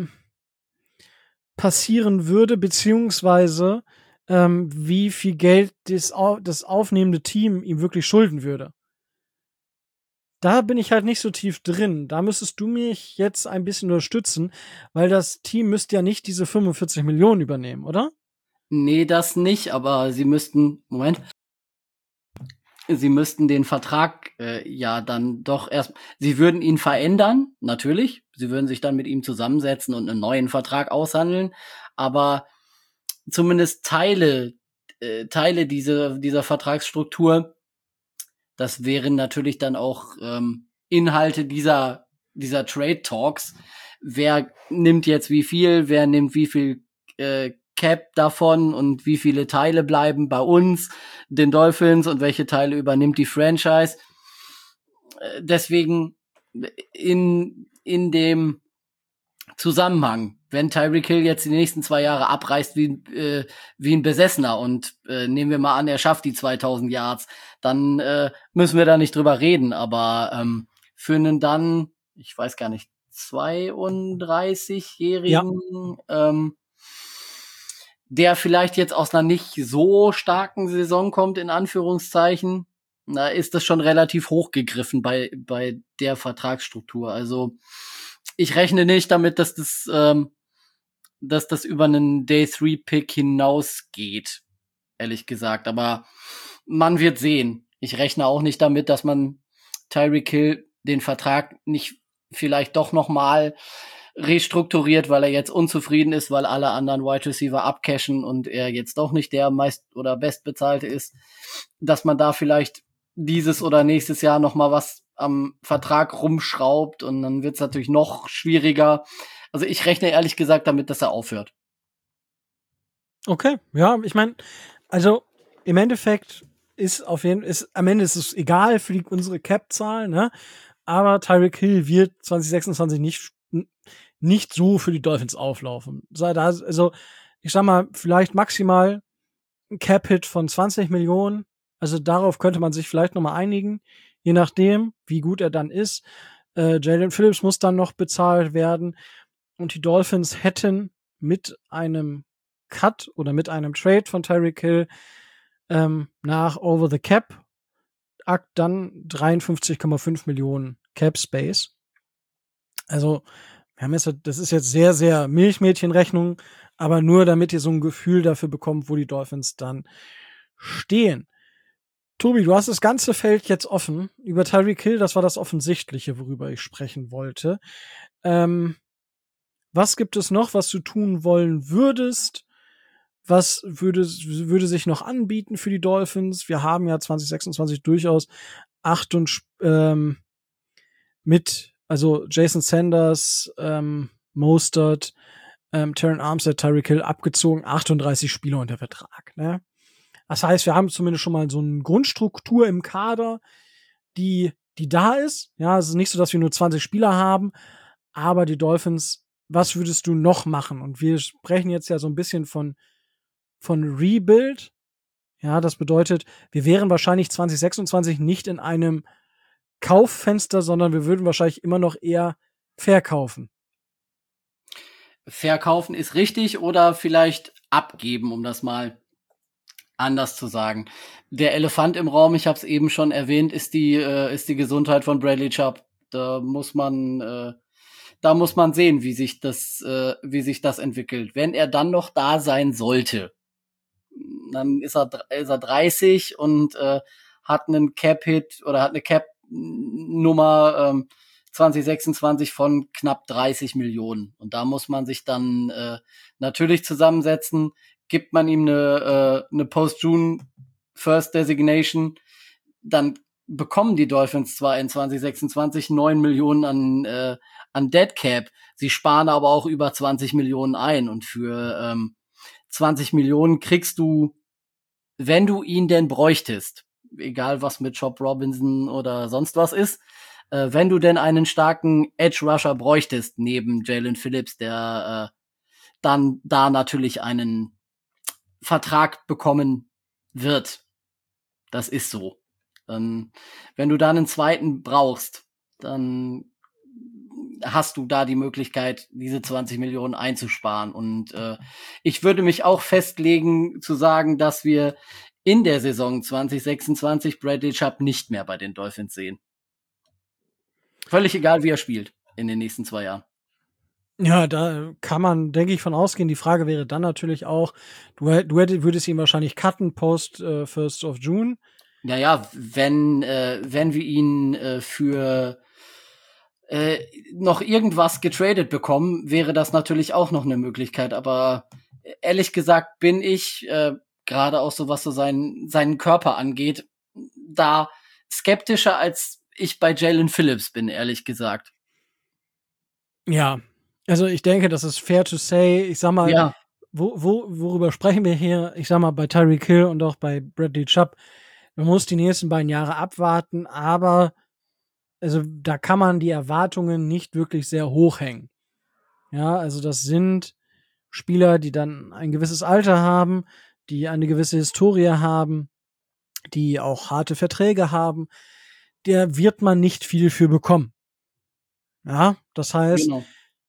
passieren würde, beziehungsweise wie viel Geld das aufnehmende Team ihm wirklich schulden würde. Da bin ich halt nicht so tief drin. Da müsstest du mich jetzt ein bisschen unterstützen, weil das Team müsste ja nicht diese 45 Millionen übernehmen, oder? Nee, das nicht, aber sie müssten den Vertrag ja dann doch sie würden ihn verändern, natürlich. Sie würden sich dann mit ihm zusammensetzen und einen neuen Vertrag aushandeln, aber zumindest Teile dieser Vertragsstruktur, das wären natürlich dann auch Inhalte dieser Trade Talks. Wer nimmt jetzt wie viel, wer nimmt wie viel Cap davon und wie viele Teile bleiben bei uns, den Dolphins, und welche Teile übernimmt die Franchise. Deswegen in dem Zusammenhang, wenn Tyreek Hill jetzt die nächsten 2 Jahre abreißt wie ein Besessener und nehmen wir mal an, er schafft die 2000 Yards, dann müssen wir da nicht drüber reden, aber für einen dann, ich weiß gar nicht, 32-Jährigen, ja. Der vielleicht jetzt aus einer nicht so starken Saison kommt, in Anführungszeichen, da ist das schon relativ hochgegriffen bei der Vertragsstruktur. Also ich rechne nicht damit, dass das über einen Day-3-Pick hinausgeht, ehrlich gesagt. Aber man wird sehen. Ich rechne auch nicht damit, dass man Tyreek Hill den Vertrag nicht vielleicht doch noch mal restrukturiert, weil er jetzt unzufrieden ist, weil alle anderen Wide Receiver abcashen und er jetzt doch nicht der meist oder bestbezahlte ist, dass man da vielleicht dieses oder nächstes Jahr noch mal was am Vertrag rumschraubt und dann wird's natürlich noch schwieriger. Also ich rechne ehrlich gesagt damit, dass er aufhört. Okay, ja, ich meine, also im Endeffekt am Ende ist es egal für unsere Cap-Zahl, ne? Aber Tyreek Hill wird 2026 nicht so für die Dolphins auflaufen. Also, ich sag mal, vielleicht maximal ein Cap-Hit von 20 Millionen. Also darauf könnte man sich vielleicht noch mal einigen, je nachdem, wie gut er dann ist. Jalen Phillips muss dann noch bezahlt werden. Und die Dolphins hätten mit einem Cut oder mit einem Trade von Tyreek Hill nach Over the Cap dann 53,5 Millionen Cap Space. Also das ist jetzt sehr, sehr Milchmädchenrechnung, aber nur damit ihr so ein Gefühl dafür bekommt, wo die Dolphins dann stehen. Tobi, du hast das ganze Feld jetzt offen. Über Tyreek Hill, das war das Offensichtliche, worüber ich sprechen wollte. Was gibt es noch, was du tun wollen würdest? Was würde sich noch anbieten für die Dolphins? Wir haben ja 2026 durchaus mit also Jason Sanders, Mostert, Terran Armstead, Tyreek Hill abgezogen, 38 Spieler unter Vertrag. Ne? Das heißt, wir haben zumindest schon mal so eine Grundstruktur im Kader, die da ist. Ja, es ist nicht so, dass wir nur 20 Spieler haben, aber die Dolphins, was würdest du noch machen? Und wir sprechen jetzt ja so ein bisschen von Rebuild. Ja, das bedeutet, wir wären wahrscheinlich 2026 nicht in einem Kauffenster, sondern wir würden wahrscheinlich immer noch eher verkaufen. Verkaufen ist richtig oder vielleicht abgeben, um das mal anders zu sagen. Der Elefant im Raum, ich habe es eben schon erwähnt, ist die Gesundheit von Bradley Chubb. Da muss man sehen, wie sich das entwickelt. Wenn er dann noch da sein sollte, dann ist er 30 und hat einen Cap-Hit oder hat eine Cap-Nummer 2026 von knapp 30 Millionen. Und da muss man sich dann natürlich zusammensetzen. Gibt man ihm eine Post-June First Designation, dann bekommen die Dolphins zwar in 2026 9 Millionen an Dead Cap, sie sparen aber auch über 20 Millionen ein und für 20 Millionen kriegst du, wenn du ihn denn bräuchtest, egal was mit Chop Robinson oder sonst was ist, wenn du denn einen starken Edge Rusher bräuchtest neben Jalen Phillips, der dann da natürlich einen Vertrag bekommen wird. Das ist so. Wenn du da einen zweiten brauchst, dann hast du da die Möglichkeit, diese 20 Millionen einzusparen. Und ich würde mich auch festlegen, zu sagen, dass wir in der Saison 2026 Bradley Chubb nicht mehr bei den Dolphins sehen. Völlig egal, wie er spielt in den nächsten 2 Jahren. Ja, da kann man, denke ich, von ausgehen. Die Frage wäre dann natürlich auch, würdest ihn wahrscheinlich cutten post 1st of June. Naja, wenn wir ihn für noch irgendwas getradet bekommen, wäre das natürlich auch noch eine Möglichkeit. Aber ehrlich gesagt bin ich, gerade auch so was so seinen Körper angeht, da skeptischer als ich bei Jalen Phillips bin, ehrlich gesagt. Ja, also ich denke, das ist fair to say. Ich sag mal, ja. Worüber sprechen wir hier? Ich sag mal, bei Tyreek Hill und auch bei Bradley Chubb. Man muss die nächsten beiden Jahre abwarten, aber also da kann man die Erwartungen nicht wirklich sehr hoch hängen. Ja, also das sind Spieler, die dann ein gewisses Alter haben, die eine gewisse Historie haben, die auch harte Verträge haben. Der wird man nicht viel für bekommen. Ja, das heißt, genau.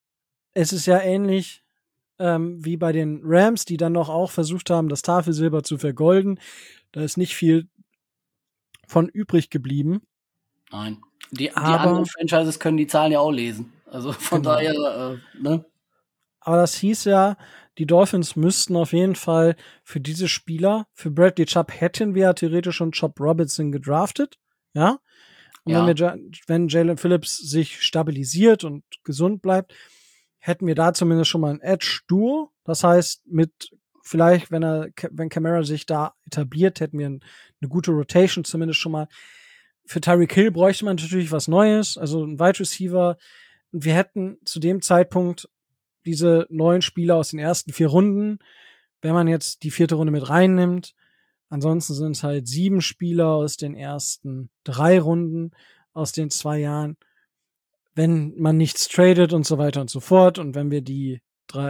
Es ist ja ähnlich wie bei den Rams, die dann noch auch versucht haben, das Tafelsilber zu vergolden. Da ist nicht viel von übrig geblieben. Nein. Die anderen Franchises können die Zahlen ja auch lesen. Also von daher, ne? Aber das hieß ja, die Dolphins müssten auf jeden Fall für diese Spieler, für Bradley Chubb hätten wir ja theoretisch schon Chop Robinson gedraftet, ja? Und wenn Jalen Phillips sich stabilisiert und gesund bleibt, hätten wir da zumindest schon mal ein Edge-Duo. Das heißt, vielleicht, wenn Kamara sich da etabliert, hätten wir eine gute Rotation zumindest schon mal. Für Tyreek Hill bräuchte man natürlich was Neues, also ein Wide Receiver. Und wir hätten zu dem Zeitpunkt diese 9 Spieler aus den ersten 4 Runden, wenn man jetzt die 4. Runde mit reinnimmt. Ansonsten sind es halt 7 Spieler aus den ersten 3 Runden aus den 2 Jahren. Wenn man nichts tradet und so weiter und so fort und wenn wir die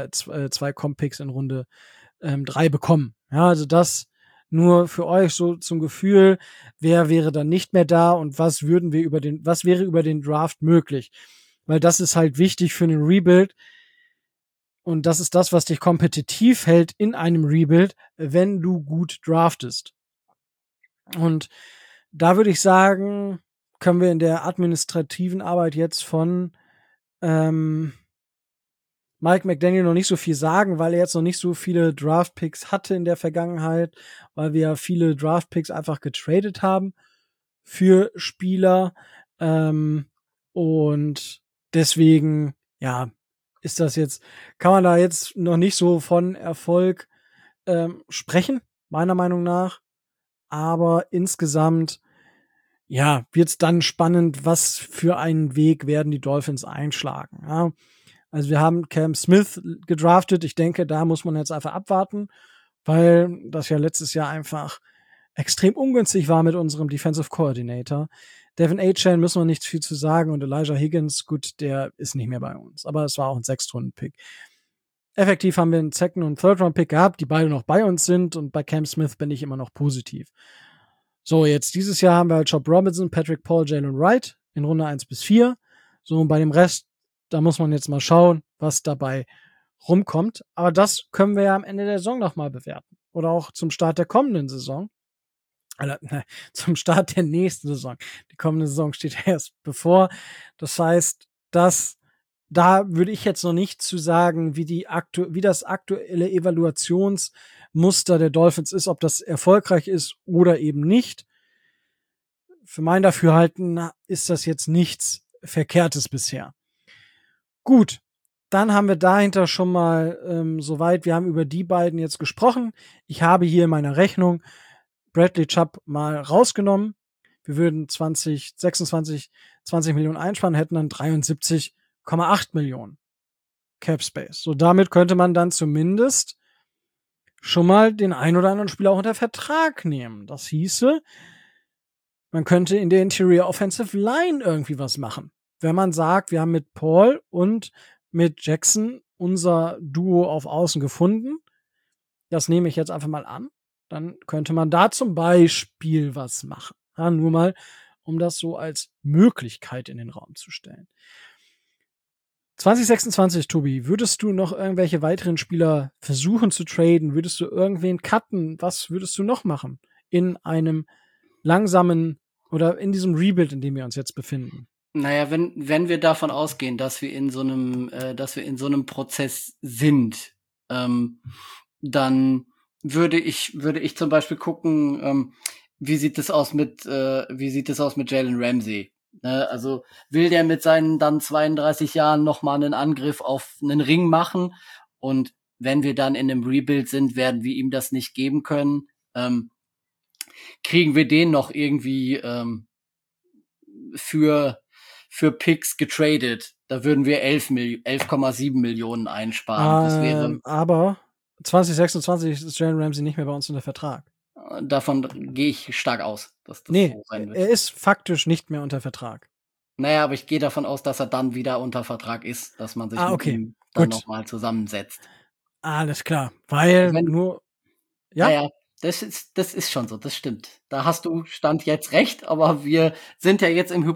2 Comp-Picks in Runde 3 bekommen. Ja, also das nur für euch so zum Gefühl, wer wäre dann nicht mehr da und was wäre über den Draft möglich? Weil das ist halt wichtig für einen Rebuild und das ist das, was dich kompetitiv hält in einem Rebuild, wenn du gut draftest. Und da würde ich sagen, können wir in der administrativen Arbeit jetzt von Mike McDaniel noch nicht so viel sagen, weil er jetzt noch nicht so viele Draft-Picks hatte in der Vergangenheit, weil wir ja viele Draft-Picks einfach getradet haben für Spieler. Und deswegen, ja, kann man da jetzt noch nicht so von Erfolg sprechen, meiner Meinung nach. Aber insgesamt, ja, wird's dann spannend, was für einen Weg werden die Dolphins einschlagen. Ja. Also wir haben Cam Smith gedraftet. Ich denke, da muss man jetzt einfach abwarten, weil das ja letztes Jahr einfach extrem ungünstig war mit unserem Defensive Coordinator. Devin A-Chain müssen wir nicht viel zu sagen und Elijah Higgins, gut, der ist nicht mehr bei uns. Aber es war auch ein 6-Runden-Pick. Effektiv haben wir einen Second- und Third-Round-Pick gehabt, die beide noch bei uns sind und bei Cam Smith bin ich immer noch positiv. So, jetzt dieses Jahr haben wir halt Job Robinson, Patrick Paul, Jalen Wright in Runde 1-4. So, und bei dem Rest, da muss man jetzt mal schauen, was dabei rumkommt. Aber das können wir ja am Ende der Saison nochmal bewerten. Oder auch zum Start der kommenden Saison. Zum Start der nächsten Saison. Die kommende Saison steht erst bevor. Das heißt, da würde ich jetzt noch nicht zu sagen, wie das aktuelle Evaluationsmuster der Dolphins ist, ob das erfolgreich ist oder eben nicht. Für mein Dafürhalten ist das jetzt nichts Verkehrtes bisher. Gut, dann haben wir dahinter schon mal soweit, wir haben über die beiden jetzt gesprochen. Ich habe hier in meiner Rechnung Bradley Chubb mal rausgenommen. Wir würden 20 Millionen einsparen, hätten dann 73,8 Millionen Cap Space. So, damit könnte man dann zumindest schon mal den ein oder anderen Spieler auch unter Vertrag nehmen. Das hieße, man könnte in der Interior Offensive Line irgendwie was machen. Wenn man sagt, wir haben mit Paul und mit Jackson unser Duo auf Außen gefunden, das nehme ich jetzt einfach mal an, dann könnte man da zum Beispiel was machen. Ja, nur mal, um das so als Möglichkeit in den Raum zu stellen. 2026, Tobi, würdest du noch irgendwelche weiteren Spieler versuchen zu traden? Würdest du irgendwen cutten? Was würdest du noch machen in einem langsamen oder in diesem Rebuild, in dem wir uns jetzt befinden? Naja, wenn wir davon ausgehen, dass wir in so einem Prozess sind, dann würde ich zum Beispiel gucken, wie sieht es aus mit Jalen Ramsey? Also will der mit seinen dann 32 Jahren noch mal einen Angriff auf einen Ring machen? Und wenn wir dann in einem Rebuild sind, werden wir ihm das nicht geben können. Kriegen wir den noch irgendwie für Picks getradet? Da würden wir 11,7 Millionen einsparen. Das wäre. Aber 2026 ist Jalen Ramsey nicht mehr bei uns unter Vertrag. Davon gehe ich stark aus, dass das so sein wird. Er ist faktisch nicht mehr unter Vertrag. Naja, aber ich gehe davon aus, dass er dann wieder unter Vertrag ist, dass man sich mit ihm dann nochmal zusammensetzt. Alles klar, weil ja, das ist schon so, das stimmt. Da hast du Stand jetzt recht, aber wir sind ja jetzt in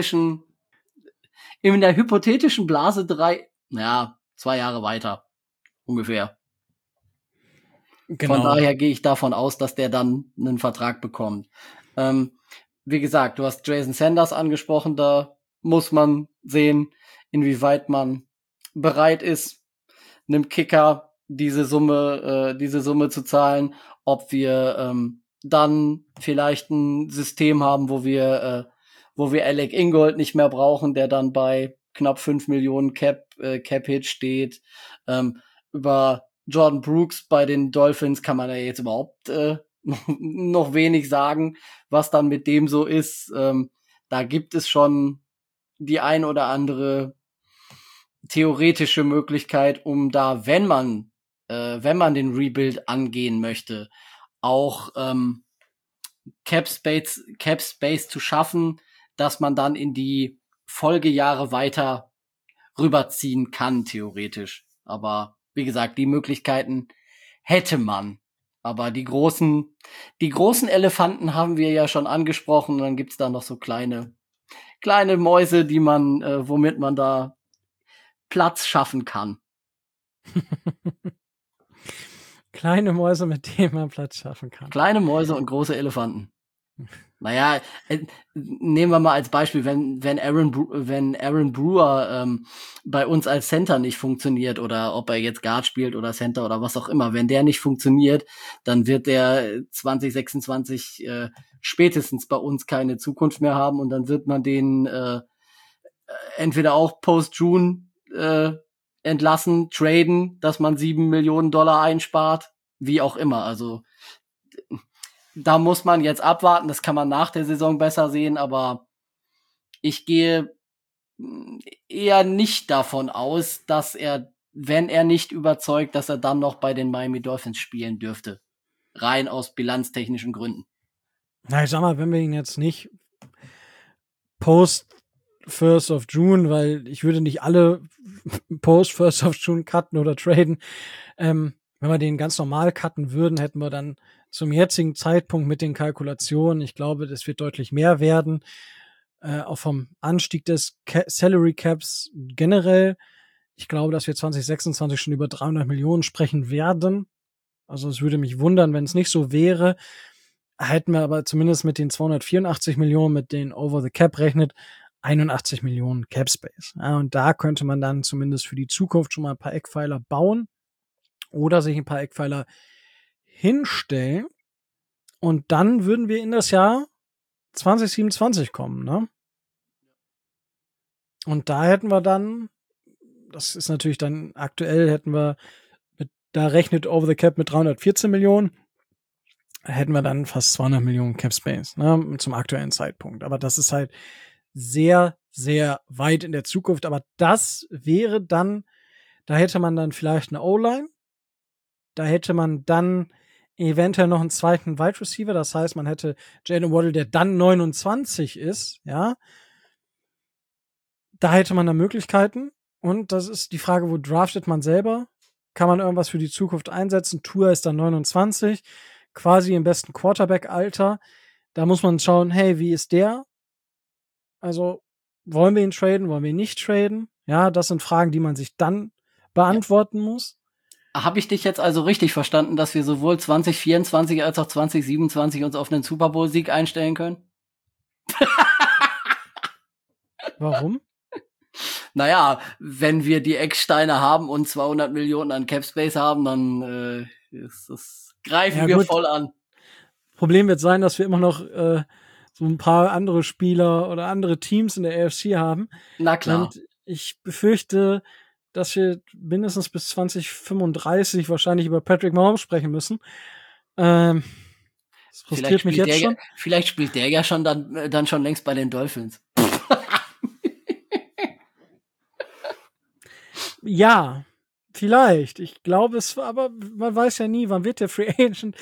der hypothetischen Blase 2 Jahre weiter. Ungefähr. Genau. Von daher gehe ich davon aus, dass der dann einen Vertrag bekommt. Wie gesagt, du hast Jason Sanders angesprochen, da muss man sehen, inwieweit man bereit ist, einem Kicker diese Summe zu zahlen, ob wir dann vielleicht ein System haben, wo wir Alec Ingold nicht mehr brauchen, der dann bei knapp 5 Millionen Cap-Hit steht. Über Jordan Brooks bei den Dolphins kann man ja jetzt überhaupt noch wenig sagen, was dann mit dem so ist. Da gibt es schon die ein oder andere theoretische Möglichkeit, um da, wenn man den Rebuild angehen möchte, auch Cap Space zu schaffen, dass man dann in die Folgejahre weiter rüberziehen kann, theoretisch. Aber wie gesagt, die Möglichkeiten hätte man. Aber die großen Elefanten haben wir ja schon angesprochen. Und dann gibt's da noch so kleine Mäuse, die man, womit man da Platz schaffen kann. Kleine Mäuse, mit denen man Platz schaffen kann. Kleine Mäuse und große Elefanten. Naja, nehmen wir mal als Beispiel, wenn Aaron Brewer bei uns als Center nicht funktioniert oder ob er jetzt Guard spielt oder Center oder was auch immer, wenn der nicht funktioniert, dann wird der 2026 spätestens bei uns keine Zukunft mehr haben und dann wird man den entweder auch post-June entlassen, traden, dass man $7 Millionen einspart, wie auch immer. Also da muss man jetzt abwarten. Das kann man nach der Saison besser sehen, aber ich gehe eher nicht davon aus, dass er, wenn er nicht überzeugt, dass er dann noch bei den Miami Dolphins spielen dürfte. Rein aus bilanztechnischen Gründen. Na, ich sag mal, wenn wir ihn jetzt nicht post 1st of June, weil ich würde nicht alle post 1st of June cutten oder traden. Wenn wir den ganz normal cutten würden, hätten wir dann zum jetzigen Zeitpunkt mit den Kalkulationen, ich glaube, das wird deutlich mehr werden, auch vom Anstieg des Salary Caps generell. Ich glaube, dass wir 2026 schon über 300 Millionen sprechen werden. Also es würde mich wundern, wenn es nicht so wäre. Hätten wir aber zumindest mit den 284 Millionen, mit denen Over the Cap rechnet, 81 Millionen Cap Space. Ja, und da könnte man dann zumindest für die Zukunft schon mal ein paar Eckpfeiler bauen oder sich ein paar Eckpfeiler hinstellen. Und dann würden wir in das Jahr 2027 kommen, ne? Und da hätten wir dann, das ist natürlich dann aktuell, hätten wir, da rechnet Over the Cap mit 314 Millionen, hätten wir dann fast 200 Millionen Cap Space, ne, zum aktuellen Zeitpunkt. Aber das ist halt sehr, sehr weit in der Zukunft. Aber das wäre dann, da hätte man dann vielleicht eine O-Line, da hätte man dann eventuell noch einen zweiten Wide Receiver, das heißt, man hätte Jalen Waddle, der dann 29 ist, ja. Da hätte man da Möglichkeiten. Und das ist die Frage, wo draftet man selber? Kann man irgendwas für die Zukunft einsetzen? Tua ist dann 29, quasi im besten Quarterback-Alter. Da muss man schauen, hey, wie ist der? Also, wollen wir ihn traden? Wollen wir ihn nicht traden? Ja, das sind Fragen, die man sich dann beantworten muss. Habe ich dich jetzt also richtig verstanden, dass wir sowohl 2024 als auch 2027 uns auf einen Super Bowl-Sieg einstellen können? Warum? Naja, wenn wir die Ecksteine haben und 200 Millionen an Capspace haben, dann greifen wir voll an. Problem wird sein, dass wir immer noch so ein paar andere Spieler oder andere Teams in der AFC haben. Na klar. Und ich befürchte, dass wir mindestens bis 2035 wahrscheinlich über Patrick Mahomes sprechen müssen. Das frustriert mich jetzt schon. Vielleicht spielt der ja schon dann schon längst bei den Dolphins. Ja, vielleicht. Ich glaube es, aber man weiß ja nie, wann wird der Free Agent.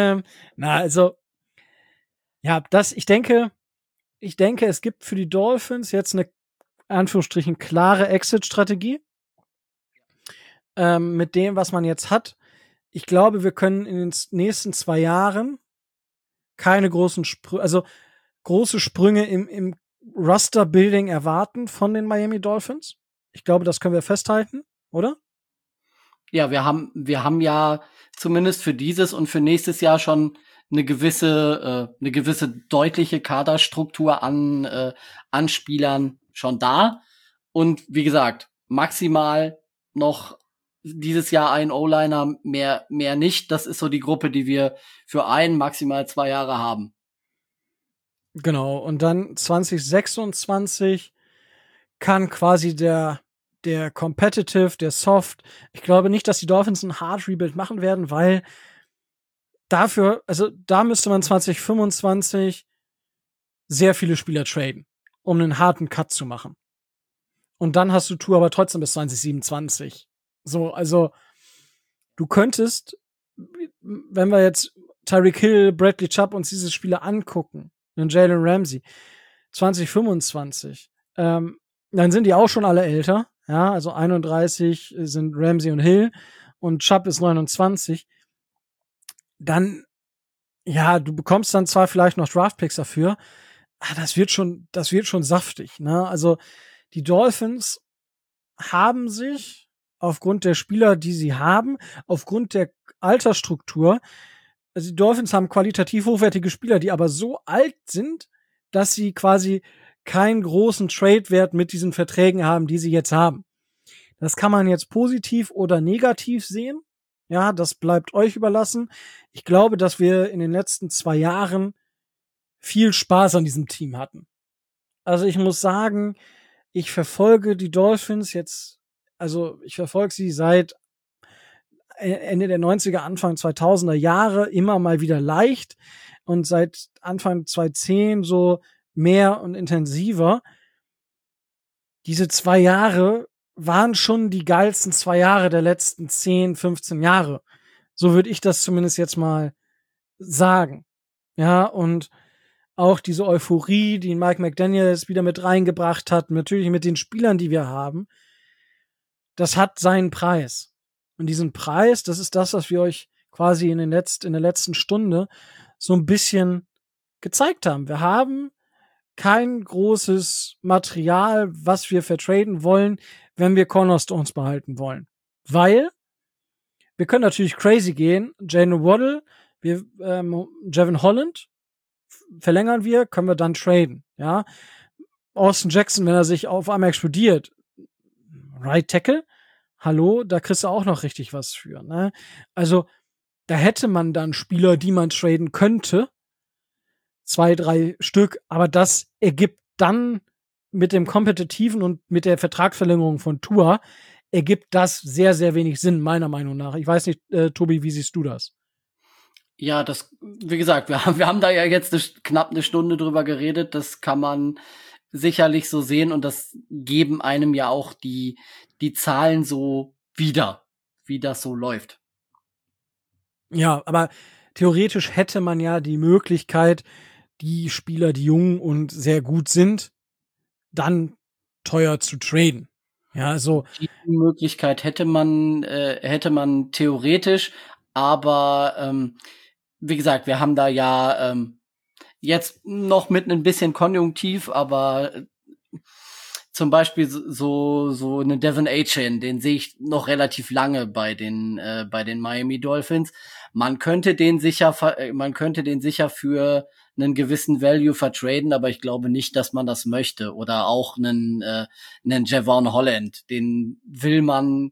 Ich denke, es gibt für die Dolphins jetzt eine, Anführungsstrichen, klare Exit-Strategie. Mit dem, was man jetzt hat. Ich glaube, wir können in den nächsten 2 Jahren keine großen große Sprünge im Roster-Building erwarten von den Miami Dolphins. Ich glaube, das können wir festhalten, oder? Ja, wir haben ja zumindest für dieses und für nächstes Jahr schon eine gewisse deutliche Kaderstruktur an Spielern schon da. Und wie gesagt, maximal noch dieses Jahr ein O-Liner, mehr nicht. Das ist so die Gruppe, die wir für maximal 2 Jahre haben. Genau. Und dann 2026 kann quasi der Competitive, der Soft. Ich glaube nicht, dass die Dolphins ein Hard Rebuild machen werden, weil da müsste man 2025 sehr viele Spieler traden, um einen harten Cut zu machen. Und dann hast du Tour aber trotzdem bis 2027. So, also du könntest, wenn wir jetzt Tyreek Hill, Bradley Chubb uns diese Spiele angucken, und Jalen Ramsey 2025, dann sind die auch schon alle älter. Ja, also 31 sind Ramsey und Hill und Chubb ist 29. Dann, ja, du bekommst dann zwar vielleicht noch Draftpicks dafür, aber das wird schon saftig, ne? Also, die Dolphins haben sich aufgrund der Spieler, die sie haben, aufgrund der Altersstruktur, also die Dolphins haben qualitativ hochwertige Spieler, die aber so alt sind, dass sie quasi keinen großen Trade-Wert mit diesen Verträgen haben, die sie jetzt haben. Das kann man jetzt positiv oder negativ sehen. Ja, das bleibt euch überlassen. Ich glaube, dass wir in den letzten 2 Jahren viel Spaß an diesem Team hatten. Also ich muss sagen, ich verfolge die Dolphins jetzt, also ich verfolge sie seit Ende der 90er, Anfang 2000er Jahre immer mal wieder leicht. und seit Anfang 2010 so mehr und intensiver. Diese 2 Jahre waren schon die geilsten 2 Jahre der letzten 10, 15 Jahre. So würde ich das zumindest jetzt mal sagen. Ja, und auch diese Euphorie, die Mike McDaniels wieder mit reingebracht hat, natürlich mit den Spielern, die wir haben, das hat seinen Preis. Und diesen Preis, das ist das, was wir euch quasi in der letzten Stunde so ein bisschen gezeigt haben. Wir haben kein großes Material, was wir vertraden wollen, wenn wir Cornerstones behalten wollen. Weil wir können natürlich crazy gehen. Jalen Waddle, Jevon Holland verlängern wir, können wir dann traden. Ja, Austin Jackson, wenn er sich auf einmal explodiert, Right Tackle, hallo, da kriegst du auch noch richtig was für. Ne? Also da hätte man dann Spieler, die man traden könnte, 2, 3 Stück, aber das ergibt dann mit dem Kompetitiven und mit der Vertragsverlängerung von Tua ergibt das sehr, sehr wenig Sinn, meiner Meinung nach. Ich weiß nicht, Tobi, wie siehst du das? Ja, wie gesagt, wir haben da ja jetzt knapp eine Stunde drüber geredet. Das kann man sicherlich so sehen und das geben einem ja auch die Zahlen so wieder, wie das so läuft. Ja, aber theoretisch hätte man ja die Möglichkeit, die Spieler, die jung und sehr gut sind, dann teuer zu traden. Ja, also die Möglichkeit hätte man theoretisch, aber wie gesagt, wir haben da ja jetzt noch mit ein bisschen Konjunktiv, aber zum Beispiel so eine Devon Achane, den sehe ich noch relativ lange bei den Miami Dolphins. Man könnte den sicher für einen gewissen Value vertraden, aber ich glaube nicht, dass man das möchte. Oder auch einen Jevon Holland, den will man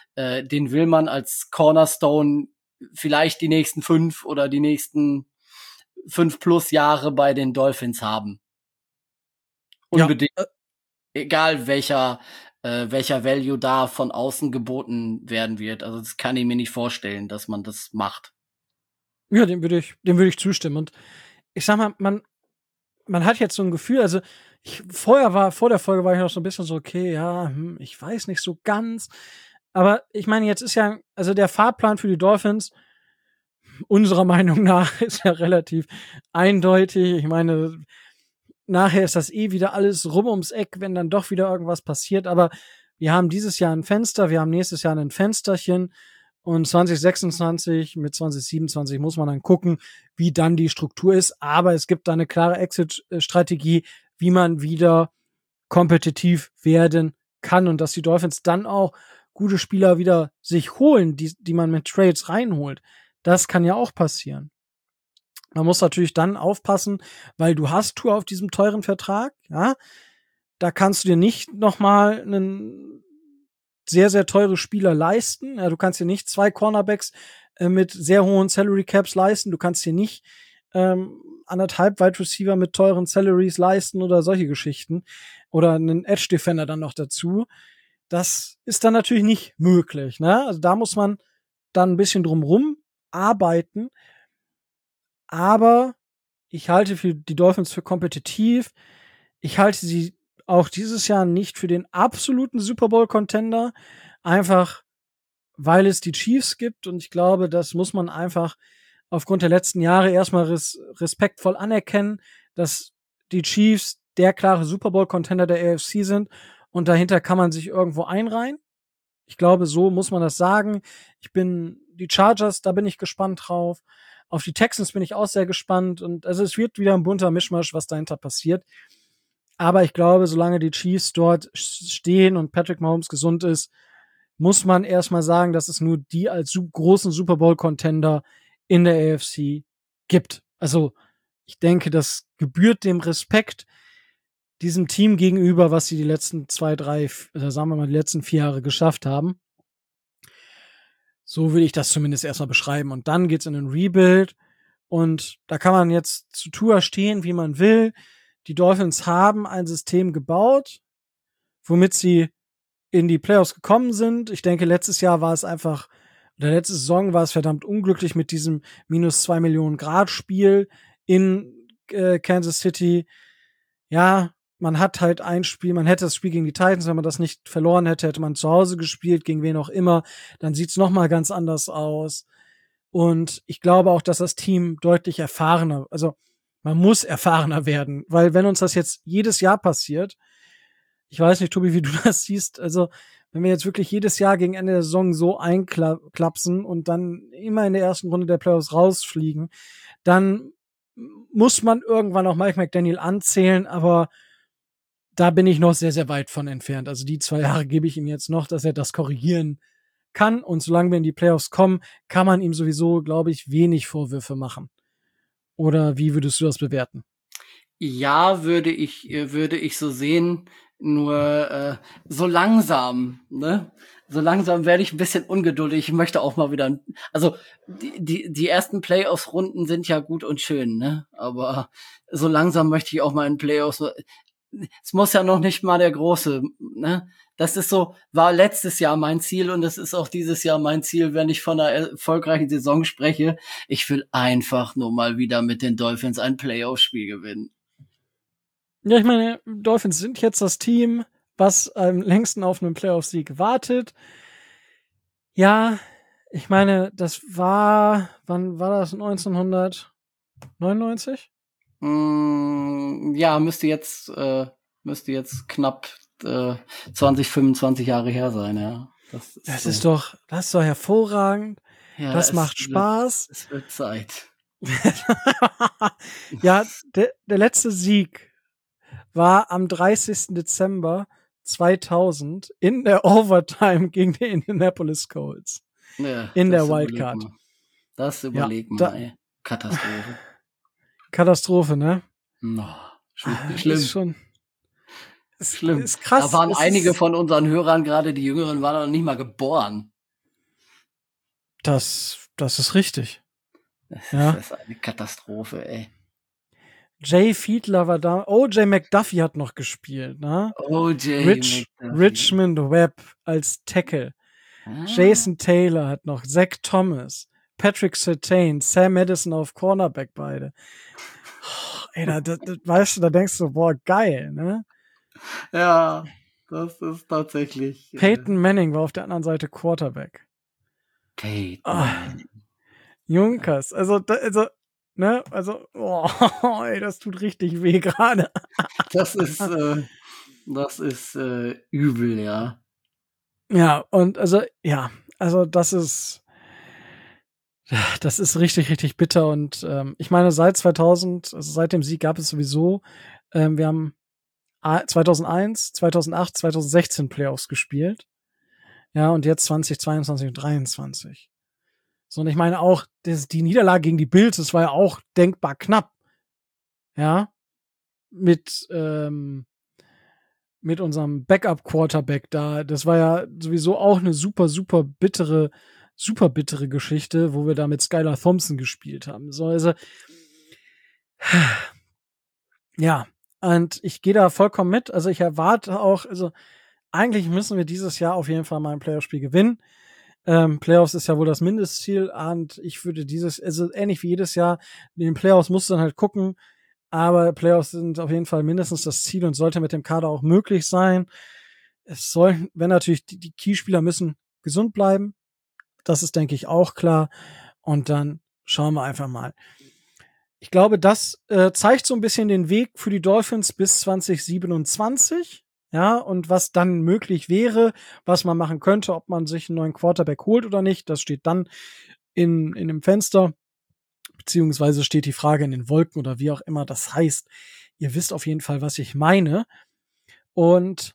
als Cornerstone vielleicht die nächsten 5 oder die nächsten 5+ Jahre bei den Dolphins haben. Unbedingt. Ja. Egal welcher Value da von außen geboten werden wird. Also das kann ich mir nicht vorstellen, dass man das macht. Ja, dem würde ich zustimmen. Und ich sag mal, man hat jetzt so ein Gefühl, also vor der Folge war ich noch so ein bisschen so, okay, ja, ich weiß nicht so ganz. Aber ich meine, jetzt ist ja, also der Fahrplan für die Dolphins, unserer Meinung nach, ist ja relativ eindeutig. Ich meine, nachher ist das wieder alles rum ums Eck, wenn dann doch wieder irgendwas passiert. Aber wir haben dieses Jahr ein Fenster, wir haben nächstes Jahr ein Fensterchen. Und 2026 mit 2027 muss man dann gucken, wie dann die Struktur ist. Aber es gibt da eine klare Exit-Strategie, wie man wieder kompetitiv werden kann. Und dass die Dolphins dann auch gute Spieler wieder sich holen, die man mit Trades reinholt. Das kann ja auch passieren. Man muss natürlich dann aufpassen, weil du hast Tour auf diesem teuren Vertrag, ja. Da kannst du dir nicht nochmal einen sehr, sehr teure Spieler leisten. Ja, du kannst dir nicht 2 Cornerbacks mit sehr hohen Salary Caps leisten. Du kannst dir nicht 1,5 Wide Receiver mit teuren Salaries leisten oder solche Geschichten. Oder einen Edge Defender dann noch dazu. Das ist dann natürlich nicht möglich, ne? Also da muss man dann ein bisschen drumrum arbeiten. Aber ich halte die Dolphins für kompetitiv. Ich halte sie auch dieses Jahr nicht für den absoluten Super Bowl-Contender. Einfach, weil es die Chiefs gibt. Und ich glaube, das muss man einfach aufgrund der letzten Jahre erstmal respektvoll anerkennen, dass die Chiefs der klare Super Bowl-Contender der AFC sind. Und dahinter kann man sich irgendwo einreihen. Ich glaube, so muss man das sagen. Die Chargers, da bin ich gespannt drauf. Auf die Texans bin ich auch sehr gespannt. Und also es wird wieder ein bunter Mischmasch, was dahinter passiert. Aber ich glaube, solange die Chiefs dort stehen und Patrick Mahomes gesund ist, muss man erstmal sagen, dass es nur die als großen Super Bowl-Contender in der AFC gibt. Also ich denke, das gebührt dem Respekt diesem Team gegenüber, was sie die letzten 2, 3, sagen wir mal, die letzten 4 Jahre geschafft haben. So will ich das zumindest erstmal beschreiben. Und dann geht's in den Rebuild. Und da kann man jetzt zu Tua stehen, wie man will. Die Dolphins haben ein System gebaut, womit sie in die Playoffs gekommen sind. Ich denke, letzte Saison war es verdammt unglücklich mit diesem -2 Millionen Grad Spiel in Kansas City. Ja, man hat halt ein Spiel, man hätte das Spiel gegen die Titans, wenn man das nicht verloren hätte, hätte man zu Hause gespielt, gegen wen auch immer, dann sieht's noch mal ganz anders aus. Und ich glaube auch, dass das Team deutlich erfahrener, also man muss erfahrener werden, weil wenn uns das jetzt jedes Jahr passiert, ich weiß nicht, Tobi, wie du das siehst, also wenn wir jetzt wirklich jedes Jahr gegen Ende der Saison so einklapsen und dann immer in der ersten Runde der Playoffs rausfliegen, dann muss man irgendwann auch Mike McDaniel anzählen, aber da bin ich noch sehr, sehr weit von entfernt. Also die 2 Jahre gebe ich ihm jetzt noch, dass er das korrigieren kann. Und solange wir in die Playoffs kommen, kann man ihm sowieso, glaube ich, wenig Vorwürfe machen. Oder wie würdest du das bewerten? Ja, würde ich so sehen. Nur so langsam, ne? So langsam werde ich ein bisschen ungeduldig. Ich möchte auch mal wieder, also die ersten Playoffs-Runden sind ja gut und schön, ne? Aber so langsam möchte ich auch mal in Playoffs. Es muss ja noch nicht mal der große, ne? Das ist so, war letztes Jahr mein Ziel und das ist auch dieses Jahr mein Ziel, wenn ich von einer erfolgreichen Saison spreche. Ich will einfach nur mal wieder mit den Dolphins ein Playoff-Spiel gewinnen. Ja, ich meine, Dolphins sind jetzt das Team, was am längsten auf einen Playoff-Sieg wartet. Ja, ich meine, das war, wann war das? 1999? Ja, müsste jetzt knapp 20, 25 Jahre her sein, ja. Das ist doch hervorragend. Ja, das macht Spaß. Es wird Zeit. Ja, der letzte Sieg war am 30. Dezember 2000 in der Overtime gegen die Indianapolis Colts. Ja, in der Wildcard. Das überlegt man, ey. Katastrophe. Katastrophe, ne? Schlimm. Ist schon schlimm. Ist krass. Da waren einige von unseren Hörern, gerade die Jüngeren, waren noch nicht mal geboren. Das ist richtig. Das ist eine Katastrophe, ey. Jay Fiedler war da. O.J. McDuffie hat noch gespielt, ne? Richmond Webb als Tackle. Jason Taylor hat noch. Zach Thomas. Patrick Surtain. Sam Madison auf Cornerback beide. Oh, ey, weißt du, da denkst du, boah, geil, ne? Ja, das ist tatsächlich. Peyton Manning war auf der anderen Seite Quarterback. Peyton. Junkers. Also, ne? Also, ey, das tut richtig weh gerade. Das ist übel, ja. Ja, und also das ist richtig, richtig bitter. Und ich meine, seit 2000, also seit dem Sieg gab es sowieso, wir haben 2001, 2008, 2016 Playoffs gespielt. Ja, und jetzt 2022 und 23. So, und ich meine auch, die Niederlage gegen die Bills, das war ja auch denkbar knapp. Ja, mit unserem Backup-Quarterback da. Das war ja sowieso auch eine super, super bittere Geschichte, wo wir da mit Skylar Thompson gespielt haben. So, also, ja, und ich gehe da vollkommen mit. Also ich erwarte auch, also eigentlich müssen wir dieses Jahr auf jeden Fall mal ein Playoff-Spiel gewinnen. Playoffs ist ja wohl das Mindestziel und ich würde also ähnlich wie jedes Jahr, in den Playoffs musst du dann halt gucken, aber Playoffs sind auf jeden Fall mindestens das Ziel und sollte mit dem Kader auch möglich sein. Es soll, wenn natürlich die Keyspieler müssen gesund bleiben. Das ist, denke ich, auch klar. Und dann schauen wir einfach mal. Ich glaube, das zeigt so ein bisschen den Weg für die Dolphins bis 2027. Ja, und was dann möglich wäre, was man machen könnte, ob man sich einen neuen Quarterback holt oder nicht, das steht dann in dem Fenster. Beziehungsweise steht die Frage in den Wolken oder wie auch immer das heißt. Ihr wisst auf jeden Fall, was ich meine. Und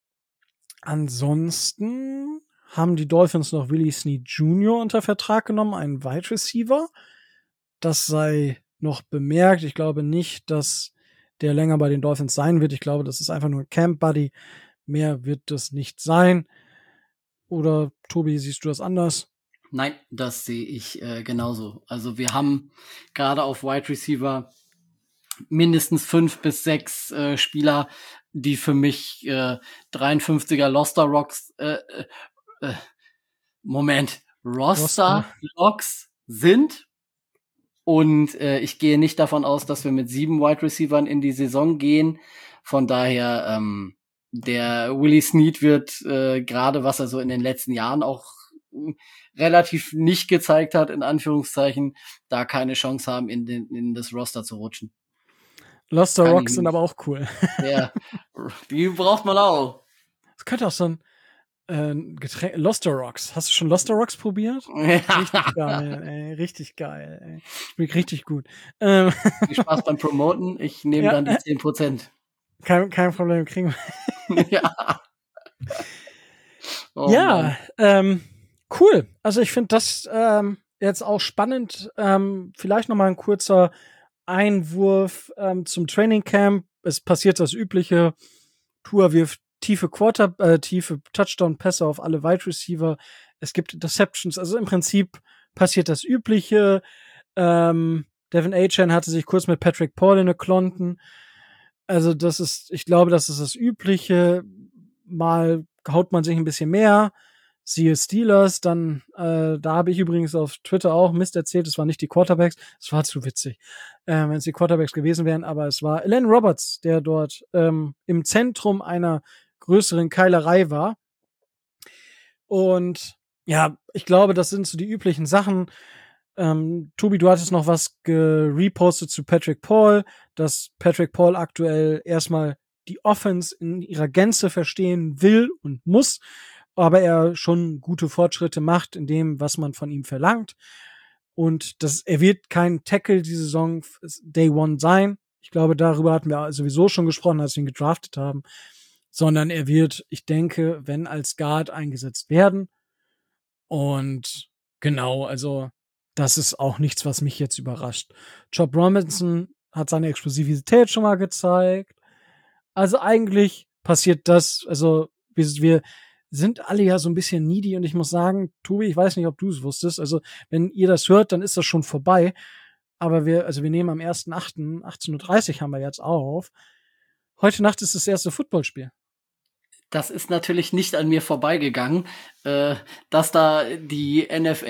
ansonsten haben die Dolphins noch Willie Snead Jr. unter Vertrag genommen, einen Wide Receiver. Das sei noch bemerkt. Ich glaube nicht, dass der länger bei den Dolphins sein wird. Ich glaube, das ist einfach nur ein Camp Buddy. Mehr wird das nicht sein. Oder, Tobi, siehst du das anders? Nein, das sehe ich genauso. Also wir haben gerade auf Wide Receiver mindestens 5 bis 6 Spieler, die für mich 53er Roster Rocks Roster Locks sind. Und ich gehe nicht davon aus, dass wir mit 7 Wide Receivern in die Saison gehen. Von daher, der Willie Snead wird gerade, was er so in den letzten Jahren auch relativ nicht gezeigt hat, in Anführungszeichen, da keine Chance haben, in das Roster zu rutschen. Loster Rocks sind aber auch cool. Ja, die braucht man auch. Das könnte auch so ein Getränk, Loster Rocks. Hast du schon Loster Rocks probiert? Ja. Richtig geil, ey. Richtig geil, ey. Schmeckt richtig gut. Viel Spaß beim Promoten. Ich nehme dann die 10%. Kein Problem, kriegen wir. Ja. Oh, ja, cool. Also ich finde das jetzt auch spannend. Vielleicht noch mal ein kurzer Einwurf zum Training Camp. Es passiert das Übliche. Tua wirft tiefe Touchdown-Pässe auf alle Wide Receiver. Es gibt Interceptions. Also im Prinzip passiert das Übliche. Devin Achane hatte sich kurz mit Patrick Paul in der Klonten. Also ich glaube, das ist das Übliche. Mal haut man sich ein bisschen mehr. Siehe Steelers, dann, da habe ich übrigens auf Twitter auch Mist erzählt, es waren nicht die Quarterbacks, es war zu witzig, wenn es die Quarterbacks gewesen wären, aber es war Elan Roberts, der dort im Zentrum einer größeren Keilerei war. Und ja, ich glaube, das sind so die üblichen Sachen. Tobi, du hattest noch was gerepostet zu Patrick Paul, dass Patrick Paul aktuell erstmal die Offense in ihrer Gänze verstehen will und muss, aber er schon gute Fortschritte macht in dem, was man von ihm verlangt. Und er wird kein Tackle diese Saison Day One sein. Ich glaube, darüber hatten wir sowieso schon gesprochen, als wir ihn gedraftet haben. Sondern er wird, ich denke, wenn als Guard eingesetzt werden. Und genau, also das ist auch nichts, was mich jetzt überrascht. Job Robinson hat seine Explosivität schon mal gezeigt. Also eigentlich passiert das, also wir sind alle ja so ein bisschen needy und ich muss sagen, Tobi, ich weiß nicht, ob du es wusstest, also wenn ihr das hört, dann ist das schon vorbei. Aber wir nehmen am 1.8., 18:30 Uhr haben wir jetzt auf. Heute Nacht ist das erste Footballspiel. Das ist natürlich nicht an mir vorbeigegangen, dass da die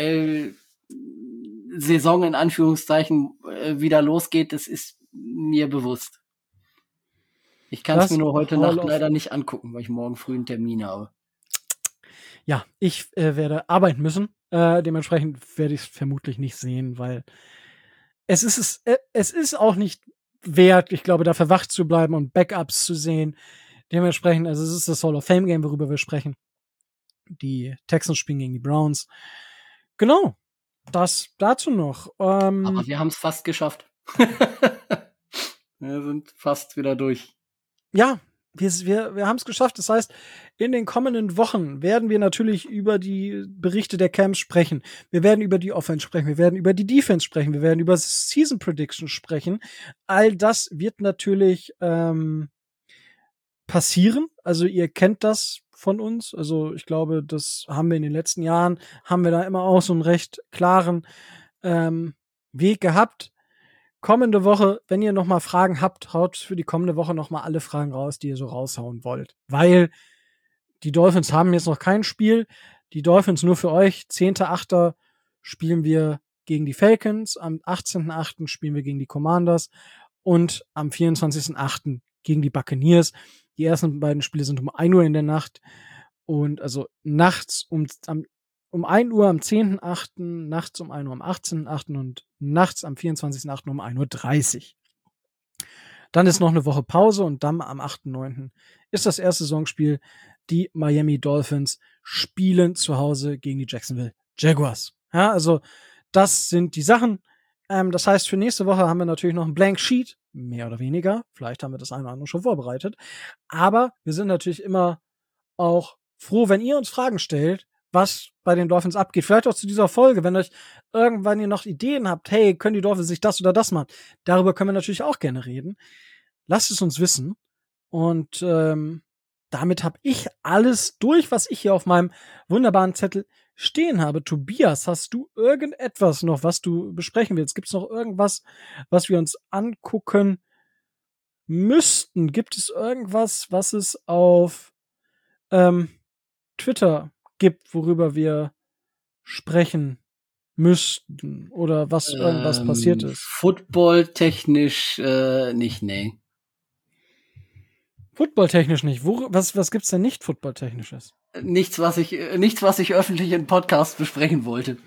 NFL-Saison in Anführungszeichen wieder losgeht, das ist mir bewusst. Ich kann es mir nur heute Nacht leider nicht angucken, weil ich morgen früh einen Termin habe. Ja, ich werde arbeiten müssen. Dementsprechend werde ich es vermutlich nicht sehen, weil es ist auch nicht wert, ich glaube, dafür wach zu bleiben und Backups zu sehen. Dementsprechend, also es ist das Hall of Fame Game, worüber wir sprechen. Die Texans spielen gegen die Browns. Genau. Das dazu noch. Aber wir haben es fast geschafft. Wir sind fast wieder durch. Ja, wir haben es geschafft. Das heißt, in den kommenden Wochen werden wir natürlich über die Berichte der Camps sprechen. Wir werden über die Offense sprechen. Wir werden über die Defense sprechen. Wir werden über Season Prediction sprechen. All das wird natürlich passieren. Also ihr kennt das von uns. Also ich glaube, das haben wir in den letzten Jahren, haben wir da immer auch so einen recht klaren Weg gehabt. Kommende Woche, wenn ihr noch mal Fragen habt, haut für die kommende Woche noch mal alle Fragen raus, die ihr so raushauen wollt. Weil die Dolphins haben jetzt noch kein Spiel. Die Dolphins nur für euch. 10.8. spielen wir gegen die Falcons. Am 18.8. spielen wir gegen die Commanders. Und am 24.8. gegen die Buccaneers. Die ersten beiden Spiele sind um 1 Uhr in der Nacht. Und also nachts um 1 Uhr am 10.8., nachts um 1 Uhr am 18.8. und nachts am 24.8. um 1:30 Uhr. Dann ist noch eine Woche Pause und dann am 8.9. ist das erste Saisonspiel. Die Miami Dolphins spielen zu Hause gegen die Jacksonville Jaguars. Ja, also das sind die Sachen. Das heißt, für nächste Woche haben wir natürlich noch ein Blank Sheet, mehr oder weniger. Vielleicht haben wir das eine oder andere schon vorbereitet. Aber wir sind natürlich immer auch froh, wenn ihr uns Fragen stellt, was bei den Dolphins abgeht. Vielleicht auch zu dieser Folge, wenn euch irgendwann ihr noch Ideen habt, hey, können die Dolphins sich das oder das machen? Darüber können wir natürlich auch gerne reden. Lasst es uns wissen. Und damit habe ich alles durch, was ich hier auf meinem wunderbaren Zettel stehen habe. Tobias, hast du irgendetwas noch, was du besprechen willst? Gibt es noch irgendwas, was wir uns angucken müssten? Gibt es irgendwas, was es auf Twitter gibt, worüber wir sprechen müssten oder was irgendwas passiert ist? Football-technisch nicht, nee. Football-technisch nicht. Was gibt's denn nicht Football-technisches? Nichts, was ich öffentlich in Podcasts besprechen wollte.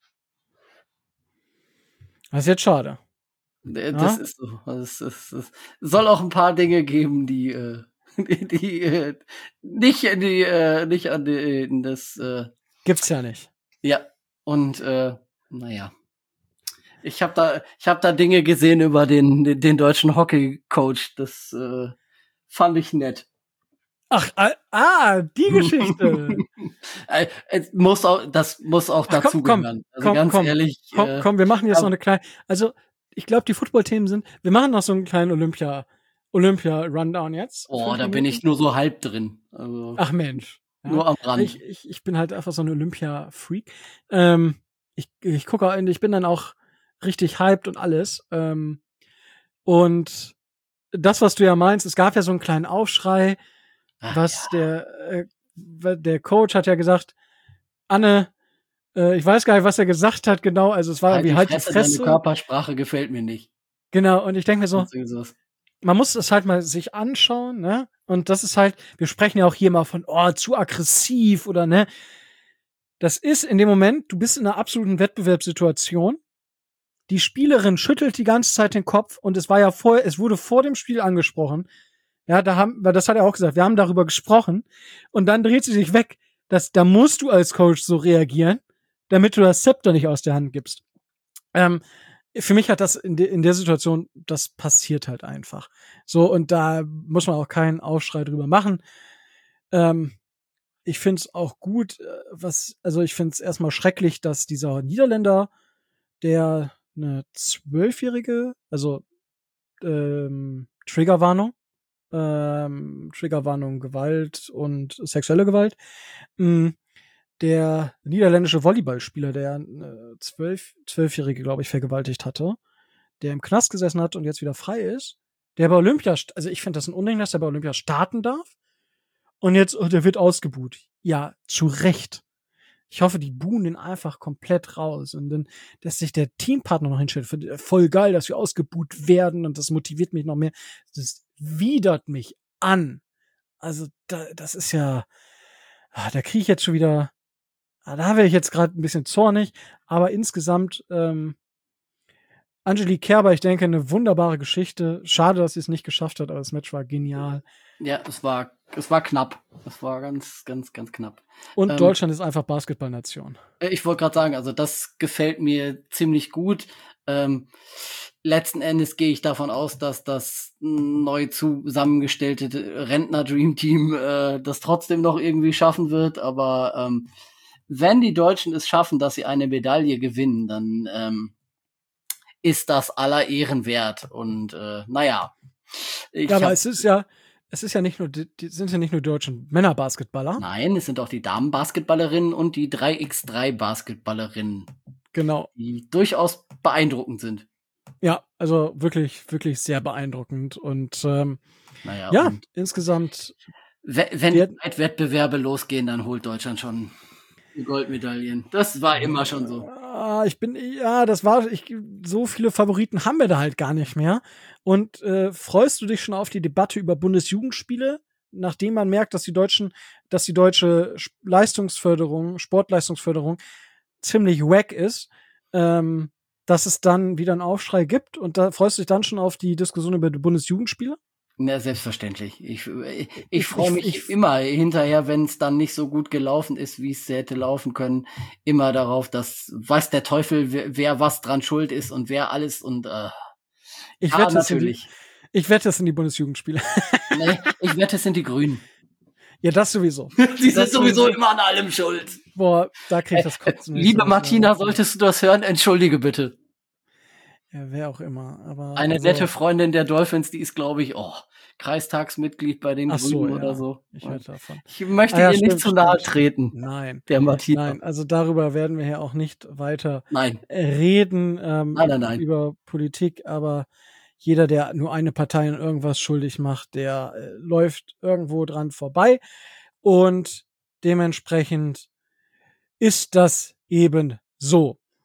Das ist jetzt schade. Das ist so. Es soll auch ein paar Dinge geben, die nicht in das gibt's ja nicht. Ja, und naja. Ich hab da Dinge gesehen über den deutschen Hockey-Coach. Das fand ich nett. Ach, die Geschichte. Das muss auch dazugehören. Also ganz ehrlich. Komm, wir machen jetzt noch eine kleine. Also, ich glaube, die Football-Themen sind. Wir machen noch so einen kleinen Olympia-Rundown jetzt. Oh, da bin ich nur so halb drin. Also, ach Mensch. Ja, nur am Rand. Ich bin halt einfach so ein Olympia-Freak. Ich gucke, ich bin dann auch richtig hyped und alles. Und das, was du ja meinst, es gab ja so einen kleinen Aufschrei, der Coach hat ja gesagt, Anne, ich weiß gar nicht, was er gesagt hat genau, also es war irgendwie halt die Fresse. Deine Körpersprache gefällt mir nicht. Genau, und ich denke mir so, man muss es halt mal sich anschauen, ne? Und das ist halt, wir sprechen ja auch hier mal von, zu aggressiv oder ne? Das ist in dem Moment, du bist in einer absoluten Wettbewerbssituation. Die Spielerin schüttelt die ganze Zeit den Kopf und es wurde vor dem Spiel angesprochen. Ja, das hat er auch gesagt, wir haben darüber gesprochen und dann dreht sie sich weg. Da musst du als Coach so reagieren, damit du das Zepter nicht aus der Hand gibst. Für mich hat das in der Situation, das passiert halt einfach. So, und da muss man auch keinen Aufschrei drüber machen. Ich finde es auch gut, ich finde es erstmal schrecklich, dass dieser Niederländer, der eine 12-jährige, also Triggerwarnung, Gewalt und sexuelle Gewalt. Der niederländische Volleyballspieler, der 12-Jährige, glaube ich, vergewaltigt hatte, der im Knast gesessen hat und jetzt wieder frei ist, der bei Olympia, also ich finde das ein Unding, dass der bei Olympia starten darf und jetzt, der wird ausgebuht. Ja, zu Recht. Ich hoffe, die buhen den einfach komplett raus und dann, dass sich der Teampartner noch hinstellt. Voll geil, dass wir ausgebuht werden und das motiviert mich noch mehr. Das widert mich an. Also, das ist ja, da kriege ich jetzt schon wieder, da wäre ich jetzt gerade ein bisschen zornig, aber insgesamt, Angelique Kerber, ich denke, eine wunderbare Geschichte. Schade, dass sie es nicht geschafft hat, aber das Match war genial. Ja, es war knapp. Es war ganz, ganz, ganz knapp. Und Deutschland ist einfach Basketballnation. Ich wollte gerade sagen, also das gefällt mir ziemlich gut. Letzten Endes gehe ich davon aus, dass das neu zusammengestellte Rentner-Dream-Team das trotzdem noch irgendwie schaffen wird. Aber wenn die Deutschen es schaffen, dass sie eine Medaille gewinnen, dann ist das aller Ehren wert. Und naja. Aber es ist ja nicht nur, sind ja nicht nur deutschen Männerbasketballer. Nein, es sind auch die Damenbasketballerinnen und die 3x3-Basketballerinnen. Genau. Die durchaus beeindruckend sind. Ja, also wirklich, wirklich sehr beeindruckend. Und insgesamt. Wenn Wettbewerbe losgehen, dann holt Deutschland schon Goldmedaillen. Das war immer schon so. So viele Favoriten haben wir da halt gar nicht mehr. Und freust du dich schon auf die Debatte über Bundesjugendspiele, nachdem man merkt, dass die deutsche Sportleistungsförderung ziemlich wack ist, dass es dann wieder einen Aufschrei gibt und da freust du dich dann schon auf die Diskussion über die Bundesjugendspiele? Na, selbstverständlich. Ich freue mich immer hinterher, wenn es dann nicht so gut gelaufen ist, wie es hätte laufen können, immer darauf, dass weiß der Teufel, wer was dran schuld ist und wer alles und ich wette, es sind die Bundesjugendspiele. Nee, ich wette, es sind die Grünen. Ja, das sowieso. Die sind sowieso immer an allem schuld. Boah, da krieg ich das Kotzen. Liebe Martina, solltest du das hören, entschuldige bitte. Ja, wer auch immer. Aber eine nette Freundin der Dolphins, die ist, glaube ich, Kreistagsmitglied bei den Grünen oder so. Ich hörte davon. Ich möchte ihr nicht zu nahe treten. Nein. Der Martina. Nein, also darüber werden wir hier auch nicht weiter reden. Nein. Über Politik, aber jeder, der nur eine Partei in irgendwas schuldig macht, der läuft irgendwo dran vorbei. Und dementsprechend ist das eben so.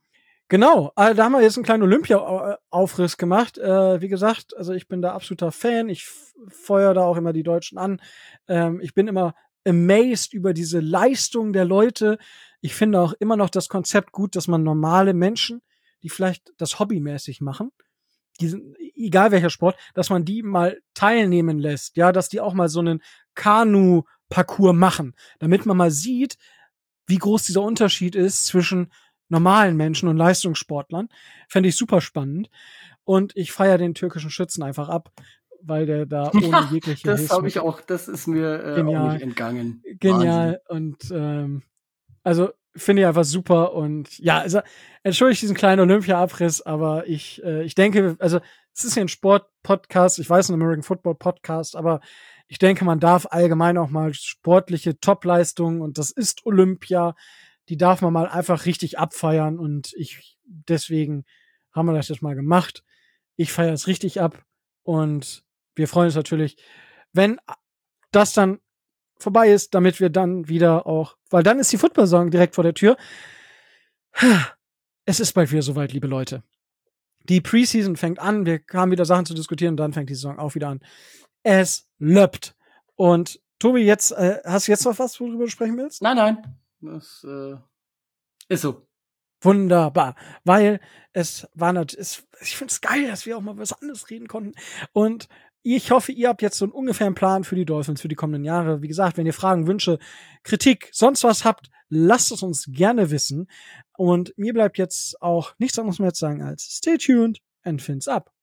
Genau, da haben wir jetzt einen kleinen Olympia-Aufriss gemacht. Wie gesagt, also ich bin da absoluter Fan. Ich feuer da auch immer die Deutschen an. Ich bin immer amazed über diese Leistung der Leute. Ich finde auch immer noch das Konzept gut, dass man normale Menschen, die vielleicht das hobbymäßig machen, egal welcher Sport, dass man die mal teilnehmen lässt. Ja, dass die auch mal so einen Kanu-Parcours machen, damit man mal sieht, wie groß dieser Unterschied ist zwischen normalen Menschen und Leistungssportlern. Fände ich super spannend. Und ich feiere den türkischen Schützen einfach ab, weil der da ohne jegliche Das habe ich auch, das ist mir auch nicht entgangen. Genial. Wahnsinn. Und also finde ich einfach super. Und ja, also entschuldige diesen kleinen Olympia-Abriss, aber ich denke, also es ist hier ein Sport-Podcast, ich weiß, ein American Football-Podcast, aber ich denke, man darf allgemein auch mal sportliche Topleistungen, und das ist Olympia, die darf man mal einfach richtig abfeiern, und deswegen haben wir das jetzt mal gemacht. Ich feiere es richtig ab, und wir freuen uns natürlich, wenn das dann vorbei ist, damit wir dann wieder auch, weil dann ist die Football-Saison direkt vor der Tür. Es ist bald wieder soweit, liebe Leute. Die Preseason fängt an, wir haben wieder Sachen zu diskutieren, und dann fängt die Saison auch wieder an. Es löppt. Und Tobi, jetzt hast du jetzt noch was, worüber du sprechen willst? Nein. Das ist so. Wunderbar. Weil ich finde es geil, dass wir auch mal was anderes reden konnten. Und ich hoffe, ihr habt jetzt so einen ungefähren Plan für die Dolphins für die kommenden Jahre. Wie gesagt, wenn ihr Fragen, Wünsche, Kritik, sonst was habt, lasst es uns gerne wissen. Und mir bleibt jetzt auch nichts anderes mehr zu sagen als stay tuned and fins up.